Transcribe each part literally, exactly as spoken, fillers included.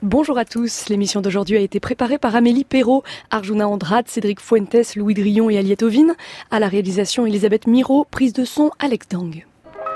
Bonjour à tous, l'émission d'aujourd'hui a été préparée par Amélie Perrault, Arjuna Andrade, Cédric Fuentes, Louis Drillon et Aliette Ovine. À la réalisation, Elisabeth Miro, prise de son, Alex Dang.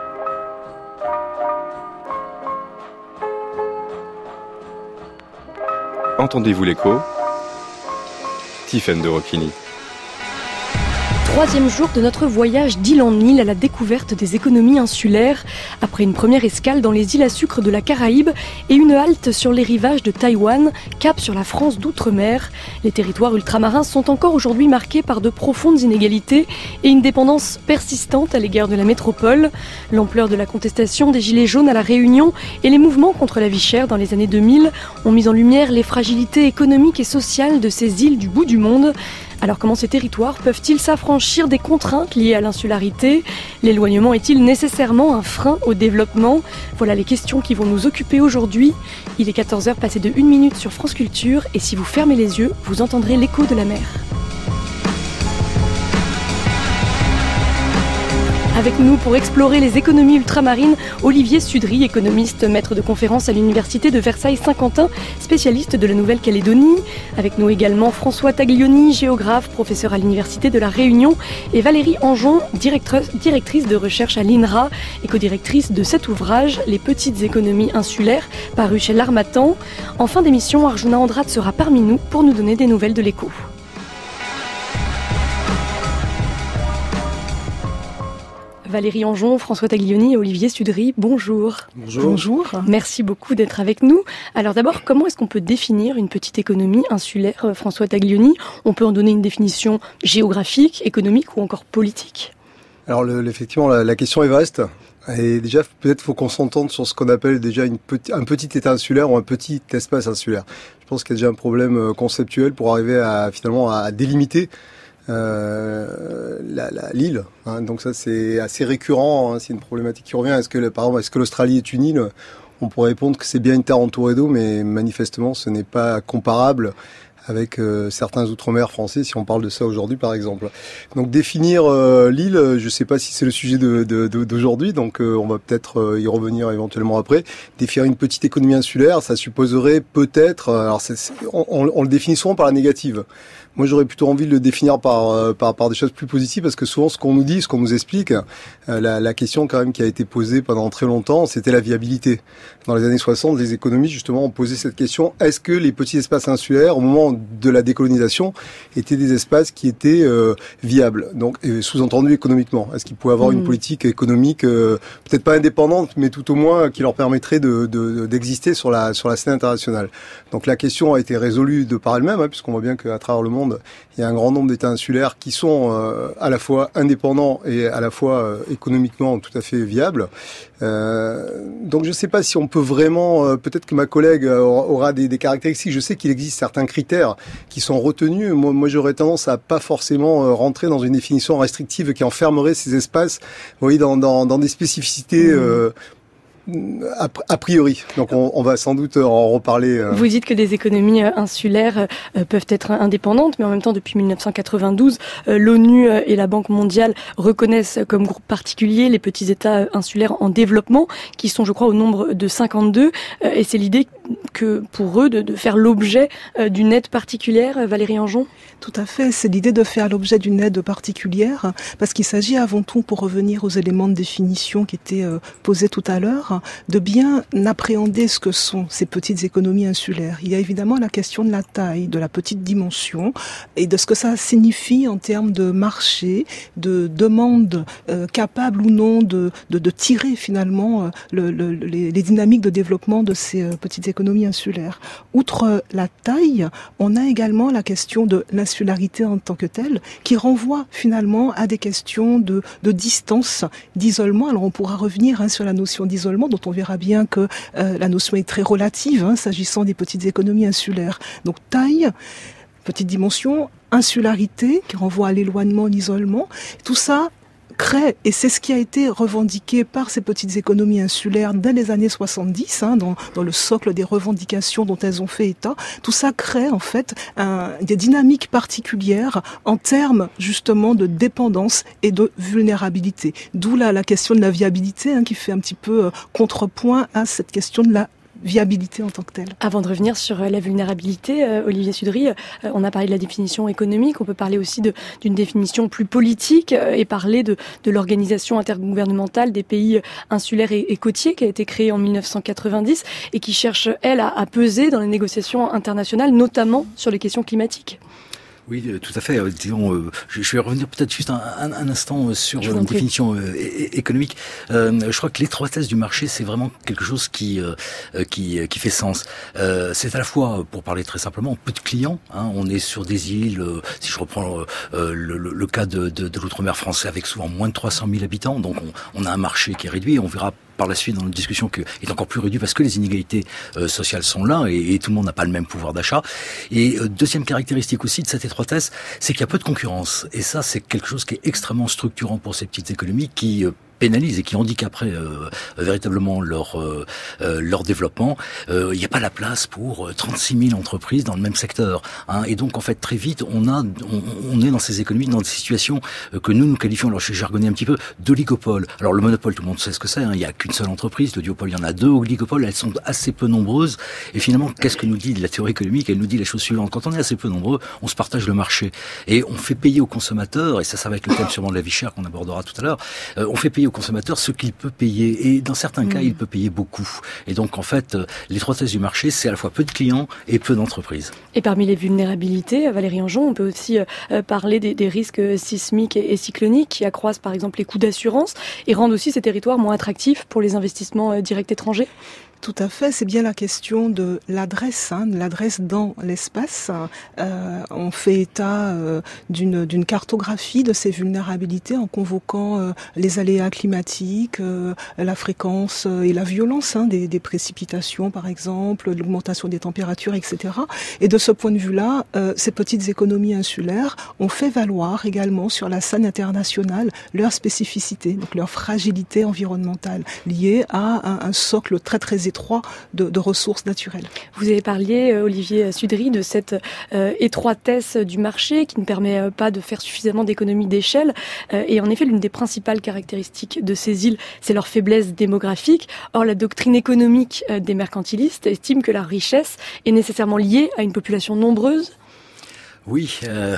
Entendez-vous l'écho ? Tiffaine de Rocchini. Troisième jour de notre voyage d'île en île à la découverte des économies insulaires. Après une première escale dans les îles à sucre de la Caraïbe et une halte sur les rivages de Taïwan, cap sur la France d'outre-mer, les territoires ultramarins sont encore aujourd'hui marqués par de profondes inégalités et une dépendance persistante à l'égard de la métropole. L'ampleur de la contestation des Gilets jaunes à La Réunion et les mouvements contre la vie chère dans les années deux mille ont mis en lumière les fragilités économiques et sociales de ces îles du bout du monde. Alors comment ces territoires peuvent-ils s'affranchir des contraintes liées à l'insularité ? L'éloignement est-il nécessairement un frein au développement ? Voilà les questions qui vont nous occuper aujourd'hui. Il est quatorze heures passées de une minute sur France Culture et si vous fermez les yeux, vous entendrez l'écho de la mer. Avec nous pour explorer les économies ultramarines, Olivier Sudry, économiste, maître de conférence à l'université de Versailles-Saint-Quentin, spécialiste de la Nouvelle-Calédonie. Avec nous également François Taglioni, géographe, professeur à l'université de La Réunion, et Valérie Anjon, directrice de recherche à l'I N R A et codirectrice de cet ouvrage, Les petites économies insulaires, paru chez l'Harmattan. En fin d'émission, Arjuna Andrade sera parmi nous pour nous donner des nouvelles de l'écho. Valérie Anjon, François Taglioni et Olivier Sudry, bonjour. Bonjour. Bonjour. Merci beaucoup d'être avec nous. Alors d'abord, comment est-ce qu'on peut définir une petite économie insulaire, François Taglioni ? On peut en donner une définition géographique, économique ou encore politique ? Alors le, effectivement, la, la question est vaste. Et déjà, peut-être faut qu'on s'entende sur ce qu'on appelle déjà une petit, un petit état insulaire ou un petit espace insulaire. Je pense qu'il y a déjà un problème conceptuel pour arriver à finalement à délimiter Euh, la, la, l'île, hein. Donc ça c'est assez récurrent, hein. C'est une problématique qui revient. Est-ce que, par exemple, est-ce que l'Australie est une île ? On pourrait répondre que c'est bien une terre entourée d'eau, mais manifestement ce n'est pas comparable avec euh, certains outre-mer français, si on parle de ça aujourd'hui par exemple. Donc définir euh, l'île, je ne sais pas si c'est le sujet de, de, de, d'aujourd'hui, donc euh, on va peut-être euh, y revenir éventuellement après. Définir une petite économie insulaire, ça supposerait peut-être, euh, alors c'est, c'est, on, on, on le définit souvent par la négative. Moi, j'aurais plutôt envie de le définir par, euh, par, par des choses plus positives, parce que souvent, ce qu'on nous dit, ce qu'on nous explique, euh, la, la question quand même qui a été posée pendant très longtemps, c'était la viabilité. Dans les années soixante, les économistes, justement, ont posé cette question. Est-ce que les petits espaces insulaires, au moment de la décolonisation, étaient des espaces qui étaient euh, viables, donc et sous-entendu économiquement ? Est-ce qu'ils pouvaient avoir mmh. une politique économique, euh, peut-être pas indépendante, mais tout au moins qui leur permettrait de, de, d'exister sur la, sur la scène internationale ? Donc la question a été résolue de par elle-même, hein, puisqu'on voit bien qu'à travers le monde, il y a un grand nombre d'États insulaires qui sont euh, à la fois indépendants et à la fois euh, économiquement tout à fait viables. Euh, donc je ne sais pas si on peut vraiment, euh, peut-être que ma collègue euh, aura des, des caractéristiques. Je sais qu'il existe certains critères qui sont retenus. Moi, moi j'aurais tendance à pas forcément euh, rentrer dans une définition restrictive qui enfermerait ces espaces, vous voyez, dans, dans, dans des spécificités euh, a priori. Donc on, on va sans doute en reparler. Vous dites que des économies insulaires euh, peuvent être indépendantes, mais en même temps, depuis dix-neuf cent quatre-vingt-douze, euh, l'ONU et la Banque mondiale reconnaissent comme groupe particulier les petits États insulaires en développement, qui sont, je crois, au nombre de cinquante-deux. Euh, et c'est l'idée que pour eux de, de faire l'objet euh, d'une aide particulière, Valérie Anjon ? Tout à fait, c'est l'idée de faire l'objet d'une aide particulière, parce qu'il s'agit avant tout, pour revenir aux éléments de définition qui étaient euh, posés tout à l'heure, de bien appréhender ce que sont ces petites économies insulaires. Il y a évidemment la question de la taille, de la petite dimension, et de ce que ça signifie en termes de marché, de demande euh, capable ou non de, de, de tirer finalement euh, le, le, les, les dynamiques de développement de ces euh, petites économies insulaires. Outre la taille, on a également la question de l'insularité en tant que telle, qui renvoie finalement à des questions de, de distance, d'isolement. Alors on pourra revenir hein, sur la notion d'isolement, dont on verra bien que euh, la notion est très relative, hein, s'agissant des petites économies insulaires. Donc taille, petite dimension, insularité, qui renvoie à l'éloignement, l'isolement, tout ça crée, et c'est ce qui a été revendiqué par ces petites économies insulaires dès les années soixante-dix, hein, dans, dans le socle des revendications dont elles ont fait état, tout ça crée en fait un, des dynamiques particulières en termes justement de dépendance et de vulnérabilité. D'où là la question de la viabilité hein, qui fait un petit peu euh, contrepoint à cette question de la viabilité en tant que telle. Avant de revenir sur la vulnérabilité, euh, Olivier Sudry, euh, on a parlé de la définition économique, on peut parler aussi de, d'une définition plus politique euh, et parler de, de l'organisation intergouvernementale des pays insulaires et, et côtiers qui a été créée en mille neuf cent quatre-vingt-dix et qui cherche, elle, à, à peser dans les négociations internationales, notamment sur les questions climatiques. Oui, tout à fait. Disons, euh, je, je vais revenir peut-être juste un, un, un instant sur une définition euh, é- économique. Euh, je crois que l'étroitesse du marché, c'est vraiment quelque chose qui euh, qui, qui fait sens. Euh, c'est à la fois, pour parler très simplement, peu de clients. Hein, on est sur des îles. Euh, si je reprends euh, le, le, le cas de, de, de l'outre-mer français, avec souvent moins de trois cent mille habitants, donc on, on a un marché qui est réduit. On verra par la suite dans notre discussion que est encore plus réduit parce que les inégalités euh, sociales sont là et, et tout le monde n'a pas le même pouvoir d'achat. Et euh, deuxième caractéristique aussi de cette étroitesse, c'est qu'il y a peu de concurrence. Et ça, c'est quelque chose qui est extrêmement structurant pour ces petites économies qui euh, pénalisent et qui handicaperaient euh, véritablement leur euh, euh, leur développement. Euh, il n'y a pas la place pour trente-six mille entreprises dans le même secteur. Hein, et donc en fait très vite on a on, on est dans ces économies dans des situations que nous nous qualifions, alors je vais jargonner un petit peu, d'oligopole. Alors le monopole, tout le monde sait ce que c'est. Hein, il n'y a qu'une seule entreprise. Le duopole, il y en a deux. Oligopoles, elles sont assez peu nombreuses. Et finalement, qu'est-ce que nous dit la théorie économique? Elle nous dit la chose suivante: quand on est assez peu nombreux, on se partage le marché et on fait payer aux consommateurs. Et ça, ça va être le thème sûrement de la vie chère qu'on abordera tout à l'heure. Euh, on fait payer au consommateur ce qu'il peut payer, et dans certains mmh. cas il peut payer beaucoup, et donc en fait l'étroitesse du marché, c'est à la fois peu de clients et peu d'entreprises. Et parmi les vulnérabilités, Valérie Anjon, on peut aussi euh, parler des, des risques sismiques et, et cycloniques qui accroissent par exemple les coûts d'assurance et rendent aussi ces territoires moins attractifs pour les investissements euh, directs étrangers. Tout à fait, c'est bien la question de l'adresse, hein, de l'adresse dans l'espace. Euh, on fait état euh, d'une, d'une cartographie de ces vulnérabilités en convoquant euh, les aléas climatiques, euh, la fréquence et la violence hein, des, des précipitations, par exemple, l'augmentation des températures, et cetera. Et de ce point de vue-là, euh, ces petites économies insulaires ont fait valoir également sur la scène internationale leur spécificité, donc leur fragilité environnementale liée à un, un socle très très étroit de, de ressources naturelles. Vous avez parlé, Olivier Sudry, de cette euh, étroitesse du marché qui ne permet euh, pas de faire suffisamment d'économies d'échelle. Euh, et en effet, l'une des principales caractéristiques de ces îles, c'est leur faiblesse démographique. Or, la doctrine économique euh, des mercantilistes estime que la richesse est nécessairement liée à une population nombreuse. Oui, euh,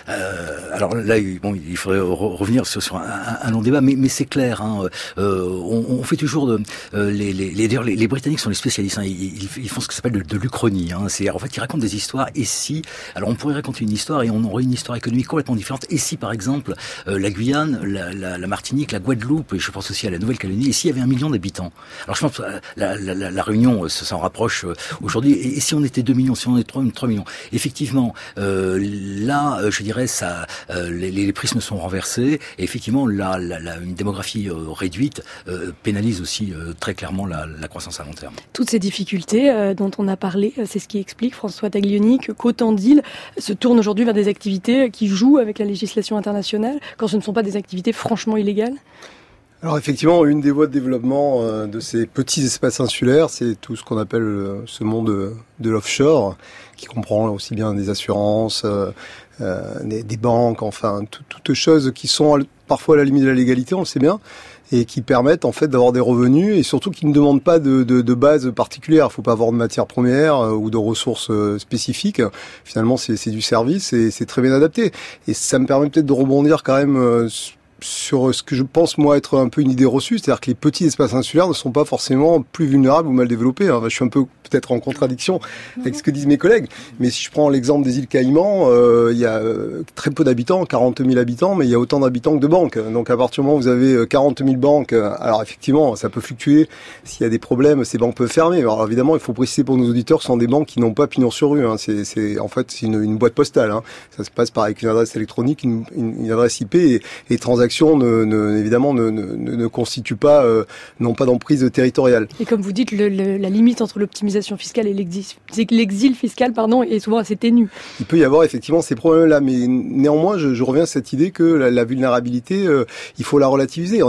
euh, alors là, bon, il faudrait re- revenir sur, sur un, un long débat, mais, mais c'est clair. Hein, euh, on, on fait toujours de, euh, les, les, les, les, les Britanniques sont les spécialistes. Hein, ils, ils font ce qui s'appelle de, de l'Uchronie. Hein, c'est en fait ils racontent des histoires. Et si, alors on pourrait raconter une histoire et on aurait une histoire économique complètement différente. Et si, par exemple, euh, la Guyane, la, la, la Martinique, la Guadeloupe, et je pense aussi à la Nouvelle-Calédonie, et s'il y avait un million d'habitants. Alors je pense que la, la, la, la Réunion ça s'en rapproche aujourd'hui. Et, et si on était deux millions, si on était trois, trois millions, effectivement. Euh, Là, je dirais, ça, euh, les, les prismes sont renversés. Et effectivement, là, la, la, une démographie euh, réduite euh, pénalise aussi euh, très clairement la, la croissance à long terme. Toutes ces difficultés euh, dont on a parlé, c'est ce qui explique, François Taglioni, que qu'autant d'îles se tournent aujourd'hui vers des activités qui jouent avec la législation internationale, quand ce ne sont pas des activités franchement illégales. Alors effectivement, une des voies de développement euh, de ces petits espaces insulaires, c'est tout ce qu'on appelle euh, ce monde de, de l'offshore, qui comprend aussi bien des assurances, euh, euh, des, des banques, enfin tout, toutes choses qui sont parfois à la limite de la légalité, on le sait bien, et qui permettent en fait d'avoir des revenus et surtout qui ne demandent pas de, de, de base particulière. Il ne faut pas avoir de matières premières euh, ou de ressources euh, spécifiques. Finalement, c'est, c'est du service et c'est très bien adapté. Et ça me permet peut-être de rebondir quand même euh, sur ce que je pense moi être un peu une idée reçue, c'est-à-dire que les petits espaces insulaires ne sont pas forcément plus vulnérables ou mal développés. Hein. Je suis un peu peut-être en contradiction avec ce que disent mes collègues, mais si je prends l'exemple des îles Caïmans, euh, il y a très peu d'habitants, quarante mille habitants, mais il y a autant d'habitants que de banques. Donc à partir du moment où vous avez quarante mille banques, alors effectivement ça peut fluctuer, s'il y a des problèmes, ces banques peuvent fermer. Alors évidemment il faut préciser pour nos auditeurs, ce sont des banques qui n'ont pas pignon sur rue, hein. c'est, c'est, en fait c'est une, une boîte postale, hein. Ça se passe par avec une adresse électronique, une, une, une adresse I P, et les transactions ne, ne, évidemment ne, ne, ne constituent pas, euh, n'ont pas d'emprise territoriale. Et comme vous dites, le, le, la limite entre l'optimisation fiscale et l'exil, c'est que l'exil fiscal pardon, est souvent assez ténu. Il peut y avoir effectivement ces problèmes-là, mais néanmoins, je, je reviens à cette idée que la, la vulnérabilité, euh, il faut la relativiser. On a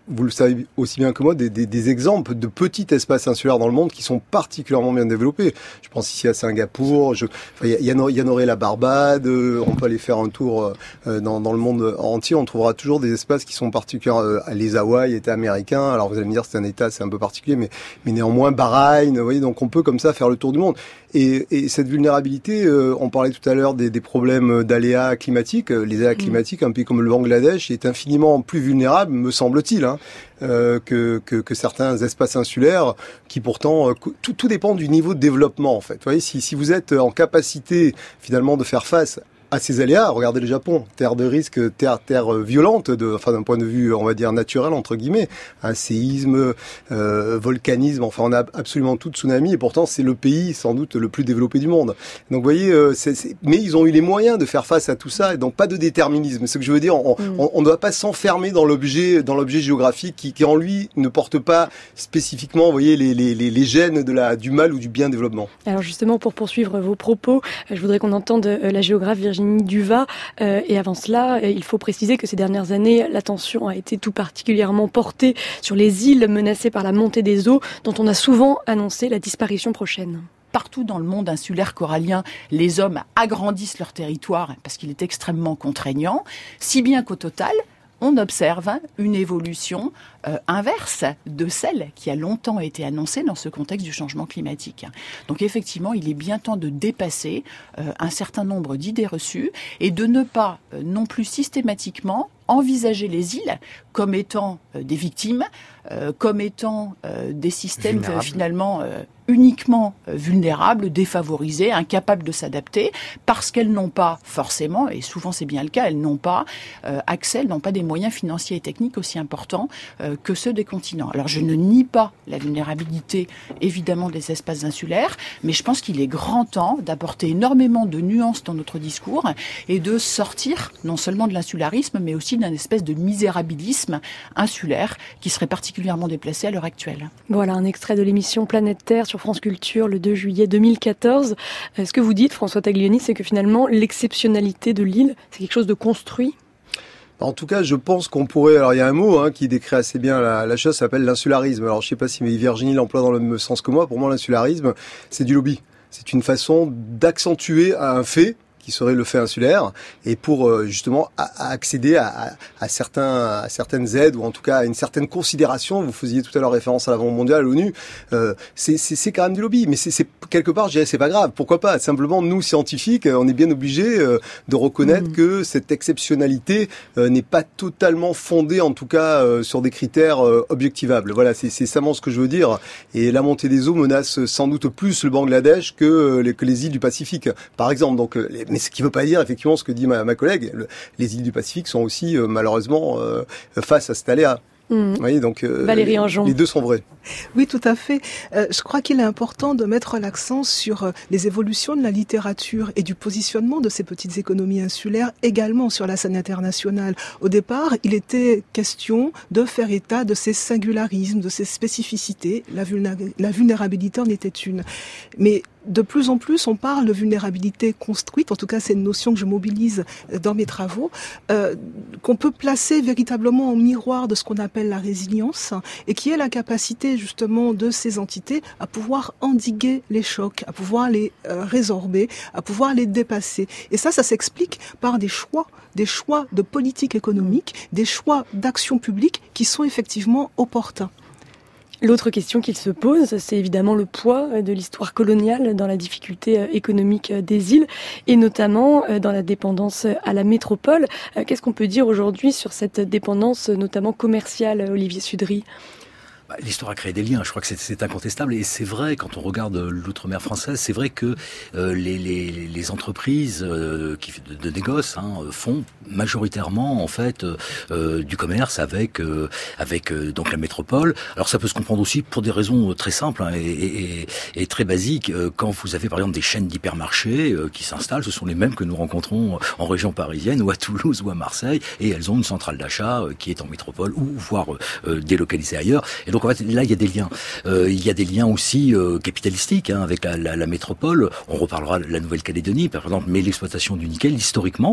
vous le savez aussi bien que moi, des, des, des exemples de petits espaces insulaires dans le monde qui sont particulièrement bien développés. Je pense ici à Singapour, je, enfin, il y, y, y en aurait la Barbade, euh, on peut aller faire un tour euh, dans, dans le monde entier, on trouvera toujours des espaces qui sont particuliers. Euh, les Hawaï, État américain, alors vous allez me dire c'est un État, c'est un peu particulier, mais, mais néanmoins Bahreïn, vous voyez, donc on peut comme ça faire le tour du monde. Et, et cette vulnérabilité, euh, on parlait tout à l'heure des, des problèmes d'aléas climatiques. Les aléas climatiques, un pays comme le Bangladesh est infiniment plus vulnérable, me semble-t-il, hein, euh, que, que, que certains espaces insulaires, qui pourtant, euh, tout, tout dépend du niveau de développement en fait. Vous voyez, si, si vous êtes en capacité finalement de faire face à ces aléas, regardez le Japon, terre de risque, terre, terre violente, de, enfin d'un point de vue, on va dire naturel entre guillemets, un séisme, euh, volcanisme, enfin on a absolument tout, tsunami, et pourtant c'est le pays sans doute le plus développé du monde. Donc vous voyez, euh, c'est, c'est, mais ils ont eu les moyens de faire face à tout ça, et donc pas de déterminisme. Ce que je veux dire, on mm. on ne doit pas s'enfermer dans l'objet, dans l'objet géographique qui, qui en lui ne porte pas spécifiquement, vous voyez, les, les, les, les gènes de la, du mal ou du bien développement. Alors justement, pour poursuivre vos propos, je voudrais qu'on entende la géographe Virginie Duvat, euh, et avant cela, il faut préciser que ces dernières années, l'attention a été tout particulièrement portée sur les îles menacées par la montée des eaux, dont on a souvent annoncé la disparition prochaine. Partout dans le monde insulaire corallien, les hommes agrandissent leur territoire parce qu'il est extrêmement contraignant, si bien qu'au total, on observe une évolution euh, inverse de celle qui a longtemps été annoncée dans ce contexte du changement climatique. Donc effectivement, il est bien temps de dépasser euh, un certain nombre d'idées reçues et de ne pas euh, non plus systématiquement envisager les îles comme étant euh, des victimes, euh, comme étant euh, des systèmes euh, finalement euh, uniquement euh, vulnérables, défavorisés, incapables de s'adapter, parce qu'elles n'ont pas forcément, et souvent c'est bien le cas, elles n'ont pas euh, accès, elles n'ont pas des moyens financiers et techniques aussi importants euh, que ceux des continents. Alors je ne nie pas la vulnérabilité évidemment des espaces insulaires, mais je pense qu'il est grand temps d'apporter énormément de nuances dans notre discours et de sortir non seulement de l'insularisme, mais aussi d'un espèce de misérabilisme insulaire qui serait particulièrement déplacé à l'heure actuelle. Voilà un extrait de l'émission Planète Terre sur France Culture le deux juillet deux mille quatorze. Ce que vous dites, François Taglioni, c'est que finalement l'exceptionnalité de l'île, c'est quelque chose de construit. En tout cas, je pense qu'on pourrait... Alors, il y a un mot hein, qui décrit assez bien la, la chose, ça s'appelle l'insularisme. Alors, je sais pas si Virginie l'emploie dans le même sens que moi. Pour moi, l'insularisme, c'est du lobby. C'est une façon d'accentuer un fait qui serait le fait insulaire, et pour euh, justement à, à accéder à, à, à certains à certaines aides, ou en tout cas à une certaine considération. Vous faisiez tout à l'heure référence à la Banque mondiale, à l'ONU. Euh, c'est, c'est, c'est quand même du lobby, mais c'est, c'est quelque part, je dirais, c'est pas grave. Pourquoi pas? Simplement, nous scientifiques, on est bien obligés euh, de reconnaître mmh. que cette exceptionnalité euh, n'est pas totalement fondée, en tout cas euh, sur des critères euh, objectivables. Voilà, c'est, c'est simplement ce que je veux dire. Et la montée des eaux menace sans doute plus le Bangladesh que les, que les îles du Pacifique, par exemple. Donc les, Mais ce qui ne veut pas dire, effectivement, ce que dit ma, ma collègue, le, les îles du Pacifique sont aussi, euh, malheureusement, euh, face à cet aléa. Mmh. Vous voyez, donc, euh, Valérie Anjon. Les deux sont vrais. Oui, tout à fait. Euh, je crois qu'il est important de mettre l'accent sur euh, les évolutions de la littérature et du positionnement de ces petites économies insulaires, également sur la scène internationale. Au départ, il était question de faire état de ces singularismes, de ces spécificités. La, vulnéra- la vulnérabilité en était une. Mais de plus en plus, on parle de vulnérabilité construite, en tout cas c'est une notion que je mobilise dans mes travaux, euh, qu'on peut placer véritablement en miroir de ce qu'on appelle la résilience, et qui est la capacité justement de ces entités à pouvoir endiguer les chocs, à pouvoir les euh, résorber, à pouvoir les dépasser. Et ça, ça s'explique par des choix, des choix de politique économique, des choix d'action publique qui sont effectivement opportuns. L'autre question qu'il se pose, c'est évidemment le poids de l'histoire coloniale dans la difficulté économique des îles, et notamment dans la dépendance à la métropole. Qu'est-ce qu'on peut dire aujourd'hui sur cette dépendance, notamment commerciale, Olivier Sudry ? Bah, l'histoire a créé des liens, je crois que c'est, c'est incontestable, et c'est vrai, quand on regarde l'outre-mer française, c'est vrai que euh, les, les, les entreprises euh, qui, de, de négoce hein, font majoritairement en fait euh, du commerce avec euh, avec euh, donc la métropole. Alors ça peut se comprendre aussi pour des raisons très simples hein, et, et, et très basiques. Euh, quand vous avez par exemple des chaînes d'hypermarchés euh, qui s'installent, ce sont les mêmes que nous rencontrons en région parisienne ou à Toulouse ou à Marseille, et elles ont une centrale d'achat euh, qui est en métropole ou voire euh, délocalisée ailleurs. Et donc en fait, là, il y a des liens. Euh, il y a des liens aussi euh, capitalistiques hein, avec la, la, la métropole. On reparlera de la Nouvelle-Calédonie, par exemple, mais l'exploitation du nickel, historiquement,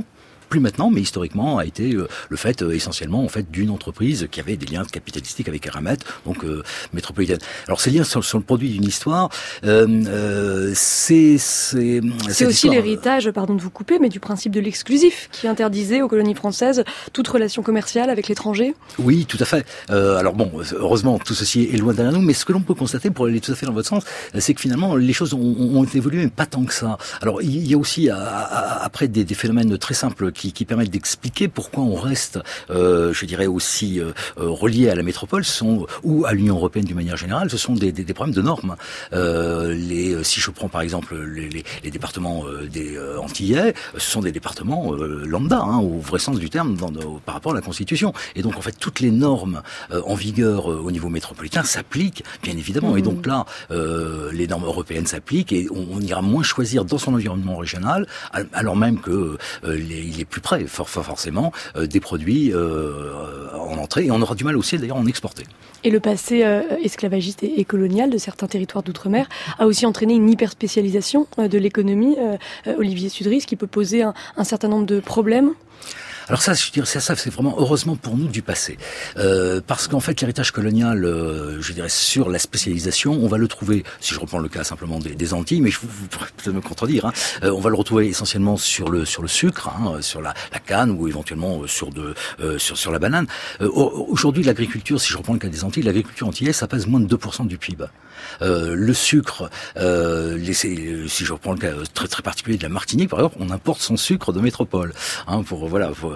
plus maintenant, mais historiquement a été euh, le fait euh, essentiellement en fait d'une entreprise qui avait des liens capitalistiques avec Eramet, donc euh, métropolitaine. Alors ces liens sur, sur le produit d'une histoire, euh, euh, c'est c'est c'est aussi histoire, l'héritage, euh... pardon de vous couper, mais du principe de l'exclusif qui interdisait aux colonies françaises toute relation commerciale avec l'étranger. Oui, tout à fait. Euh, alors bon, heureusement tout ceci est loin derrière nous, mais ce que l'on peut constater, pour aller tout à fait dans votre sens, c'est que finalement les choses ont, ont évolué, mais pas tant que ça. Alors il y a aussi à, à, après des, des phénomènes très simples qui, qui permettent d'expliquer pourquoi on reste, euh, je dirais aussi euh, relié à la métropole, sont ou à l'Union européenne d'une manière générale. Ce sont des, des, des problèmes de normes. Euh, les, si je prends par exemple les, les, les départements euh, des euh, Antillais, ce sont des départements euh, lambda, hein, au vrai sens du terme, dans, dans, par rapport à la Constitution. Et donc en fait toutes les normes euh, en vigueur euh, au niveau métropolitain s'appliquent, bien évidemment. Mmh. Et donc là, euh, les normes européennes s'appliquent et on, on ira moins choisir dans son environnement régional, alors même que euh, les, il est plus près, for, for, forcément, euh, des produits euh, en entrée. Et on aura du mal aussi d'ailleurs à en exporter. Et le passé euh, esclavagiste et, et colonial de certains territoires d'outre-mer a aussi entraîné une hyperspécialisation euh, de l'économie. Euh, euh, Olivier Sudry, ce qui peut poser un, un certain nombre de problèmes. Alors ça, je dirais, ça, ça c'est vraiment heureusement pour nous du passé, euh, parce qu'en fait l'héritage colonial, euh, je dirais sur la spécialisation, on va le trouver. Si je reprends le cas simplement des, des Antilles, mais je vous, vous pourrez peut-être me contredire, hein, euh, on va le retrouver essentiellement sur le sur le sucre, hein, sur la, la canne ou éventuellement sur de euh, sur sur la banane. Euh, aujourd'hui, l'agriculture, si je reprends le cas des Antilles, l'agriculture antillaise, ça pèse moins de deux pour cent du P I B. Euh, le sucre, euh, les, si je reprends le cas très très particulier de la Martinique, par exemple, on importe son sucre de métropole. Hein, pour voilà. Pour,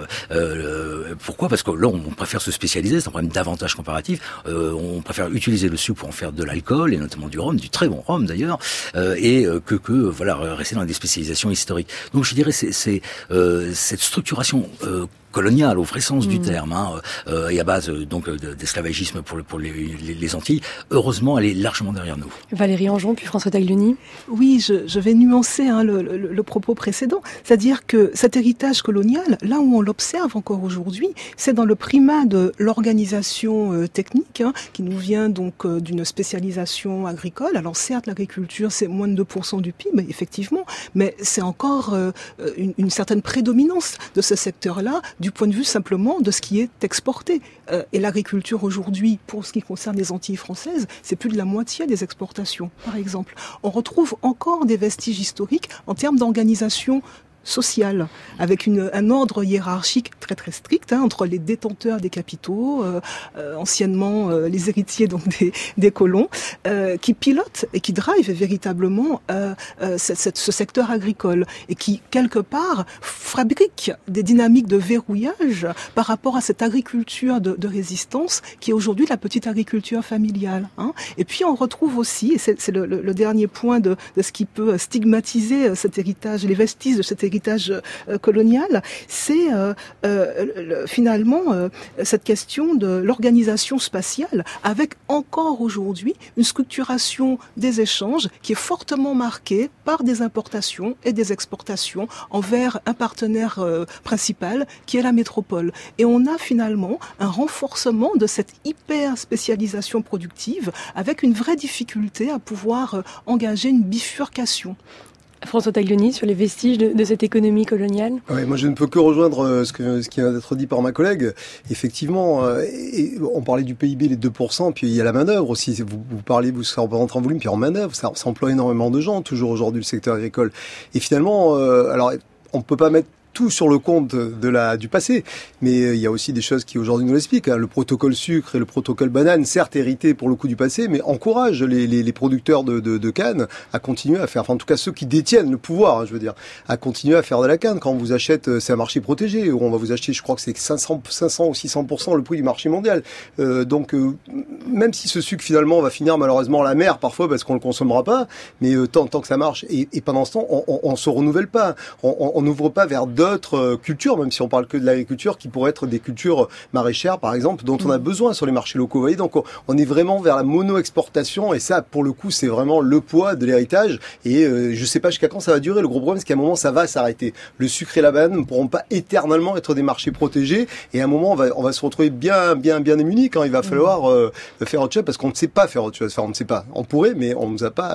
Euh, pourquoi ? Parce que là, on préfère se spécialiser, c'est un problème d'avantage comparatif. Euh, on préfère utiliser le sucre pour en faire de l'alcool, et notamment du rhum, du très bon rhum d'ailleurs, euh, et euh, que, que voilà, rester dans des spécialisations historiques. Donc je dirais c'est, c'est euh, cette structuration euh, coloniale au vrai sens mmh. du terme, hein, euh, et à base donc d'esclavagisme pour, pour les, les, les Antilles, heureusement, elle est largement derrière nous. Valérie Anjon, puis François Taglioni. Oui, je, je vais nuancer hein, le, le, le propos précédent, c'est-à-dire que cet héritage colonial, là où on l'observe encore aujourd'hui, c'est dans le primat de l'organisation euh, technique, hein, qui nous vient donc euh, d'une spécialisation agricole. Alors certes, l'agriculture, c'est moins de deux pour cent du P I B, effectivement, mais c'est encore euh, une, une certaine prédominance de ce secteur-là, du point de vue simplement de ce qui est exporté. Euh, et l'agriculture aujourd'hui, pour ce qui concerne les Antilles françaises, c'est plus de la moitié des exportations, par exemple. On retrouve encore des vestiges historiques en termes d'organisation sociale, avec une, un ordre hiérarchique très très strict hein, entre les détenteurs des capitaux, euh, euh, anciennement euh, les héritiers donc des, des colons, euh, qui pilotent et qui drivent véritablement euh, euh, ce, ce secteur agricole et qui quelque part fabriquent des dynamiques de verrouillage par rapport à cette agriculture de, de résistance qui est aujourd'hui la petite agriculture familiale. Hein. Et puis on retrouve aussi, et c'est, c'est le, le, le dernier point de, de ce qui peut stigmatiser cet héritage, les vestiges de cet héritage héritage euh, colonial, c'est euh, euh, le, finalement euh, cette question de l'organisation spatiale avec encore aujourd'hui une structuration des échanges qui est fortement marquée par des importations et des exportations envers un partenaire euh, principal qui est la métropole. Et on a finalement un renforcement de cette hyper spécialisation productive avec une vraie difficulté à pouvoir euh, engager une bifurcation. François Taglioni, sur les vestiges de, de cette économie coloniale. Oui, moi je ne peux que rejoindre ce, que, ce qui vient d'être dit par ma collègue. Effectivement, euh, et on parlait du P I B, les deux pour cent, puis il y a la main-d'œuvre aussi. Vous, vous parlez, vous rentrez en volume, puis en main-d'œuvre, ça, ça emploie énormément de gens, toujours aujourd'hui, le secteur agricole. Et finalement, euh, alors on ne peut pas mettre tout sur le compte de la, du passé. Mais il y a aussi des choses qui aujourd'hui nous l'expliquent. Hein. Le protocole sucre et le protocole banane, certes hérités pour le coup du passé, mais encouragent les, les, les producteurs de, de, de canne à continuer à faire, enfin en tout cas ceux qui détiennent le pouvoir, hein, je veux dire, à continuer à faire de la canne. Quand on vous achète, c'est un marché protégé, où on va vous acheter, je crois que c'est cinq cents, cinq cents ou six cents pour cent le prix du marché mondial. Euh, donc euh, même si ce sucre finalement va finir malheureusement à la mer parfois parce qu'on le consommera pas, mais euh, tant, tant que ça marche. Et, et pendant ce temps, on, on, on se renouvelle pas. On n'ouvre pas vers d'autres cultures, même si on parle que de l'agriculture, qui pourraient être des cultures maraîchères, par exemple, dont on a besoin sur les marchés locaux. Vous voyez, donc on est vraiment vers la mono-exportation, et ça, pour le coup, c'est vraiment le poids de l'héritage. Et euh, je sais pas jusqu'à quand ça va durer. Le gros problème, c'est qu'à un moment, ça va s'arrêter. Le sucre et la banane ne pourront pas éternellement être des marchés protégés, et à un moment, on va, on va se retrouver bien, bien, bien démunis quand il va falloir euh, faire autre chose, parce qu'on ne sait pas faire autre chose. Enfin, on ne sait pas. On pourrait, mais on nous a pas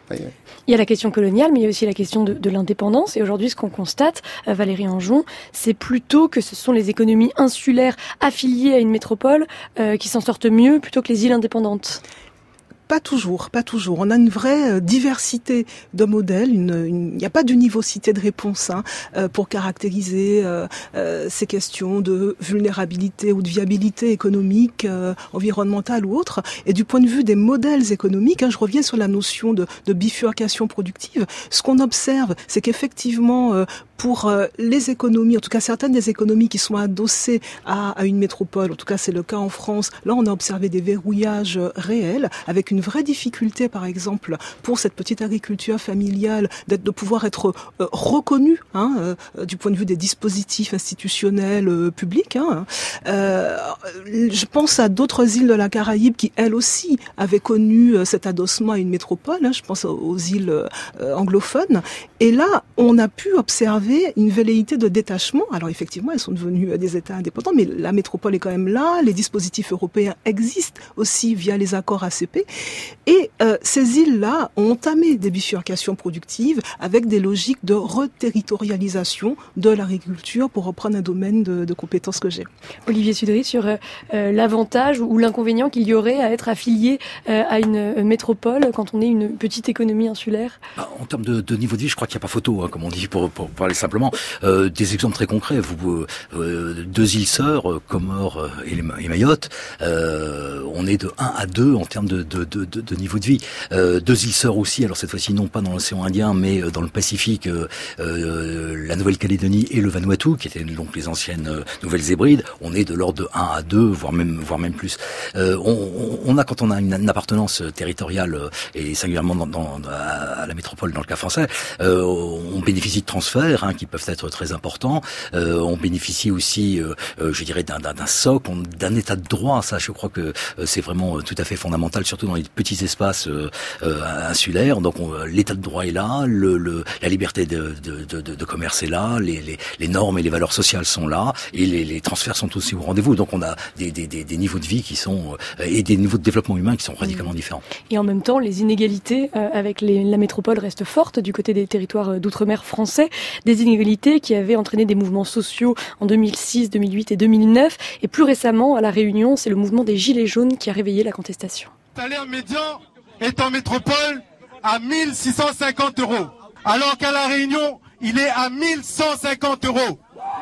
Oui, oui. Il y a la question coloniale, mais il y a aussi la question de, de l'indépendance. Et aujourd'hui, ce qu'on constate, euh, Valérie Anjon, c'est plutôt que ce sont les économies insulaires affiliées à une métropole euh, qui s'en sortent mieux plutôt que les îles indépendantes. Pas toujours, pas toujours. On a une vraie diversité de modèles. Une, une, il n'y a pas d'univocité de réponse hein, pour caractériser euh, euh, ces questions de vulnérabilité ou de viabilité économique, euh, environnementale ou autre. Et du point de vue des modèles économiques, hein, je reviens sur la notion de, de bifurcation productive. Ce qu'on observe, c'est qu'effectivement, euh, pour euh, les économies, en tout cas certaines des économies qui sont adossées à, à une métropole, en tout cas c'est le cas en France, là on a observé des verrouillages réels avec une vraie difficulté, par exemple, pour cette petite agriculture familiale, d'être, de pouvoir être euh, reconnue hein, euh, du point de vue des dispositifs institutionnels euh, publics. Hein. Euh, je pense à d'autres îles de la Caraïbe qui, elles aussi, avaient connu euh, cet adossement à une métropole. Hein. Je pense aux, aux îles euh, anglophones. Et là, on a pu observer une velléité de détachement. Alors effectivement, elles sont devenues des États indépendants, mais la métropole est quand même là. Les dispositifs européens existent aussi via les accords A C P. Et euh, ces îles-là ont entamé des bifurcations productives avec des logiques de reterritorialisation de l'agriculture, pour reprendre un domaine de, de compétences que j'ai. Olivier Sudry, sur euh, l'avantage ou l'inconvénient qu'il y aurait à être affilié euh, à une euh, métropole quand on est une petite économie insulaire. En termes de, de niveau de vie, je crois qu'il n'y a pas photo, hein, comme on dit, pour, pour, pour aller simplement. Euh, des exemples très concrets. Vous, euh, deux îles sœurs, Comores et, les, et Mayotte, euh, on est de un à deux en termes de, de, de, de, de niveau de vie. Euh, deux îles sœurs aussi, alors cette fois-ci non pas dans l'océan Indien, mais dans le Pacifique, euh, euh, la Nouvelle-Calédonie et le Vanuatu, qui étaient donc les anciennes euh, Nouvelles Hébrides. On est de l'ordre de un à deux, voire même, voire même plus. Euh, on, on a, quand on a une, une appartenance territoriale, euh, et singulièrement dans, dans, à la métropole dans le cas français, euh, on bénéficie de transferts hein, qui peuvent être très importants. Euh, on bénéficie aussi, euh, euh, je dirais, d'un, d'un, d'un socle, d'un état de droit. Ça, je crois que euh, c'est vraiment euh, tout à fait fondamental, surtout dans les petits espaces euh, euh, insulaires. Donc, on, l'état de droit est là, le, le, la liberté de, de, de, de commerce est là, les, les, les normes et les valeurs sociales sont là, et les, les transferts sont aussi au rendez-vous. Donc, on a des, des, des, des niveaux de vie qui sont euh, et des niveaux de développement humain qui sont radicalement différents. Et en même temps, les inégalités euh, avec les, la métropole restent fortes du côté des territoires d'outre-mer français. Des inégalités qui avaient entraîné des mouvements sociaux en deux mille six, deux mille huit et deux mille neuf. Et plus récemment, à La Réunion, c'est le mouvement des Gilets jaunes qui a réveillé la contestation. Le salaire médian est en métropole à mille six cent cinquante euros, alors qu'à La Réunion, il est à mille cent cinquante euros.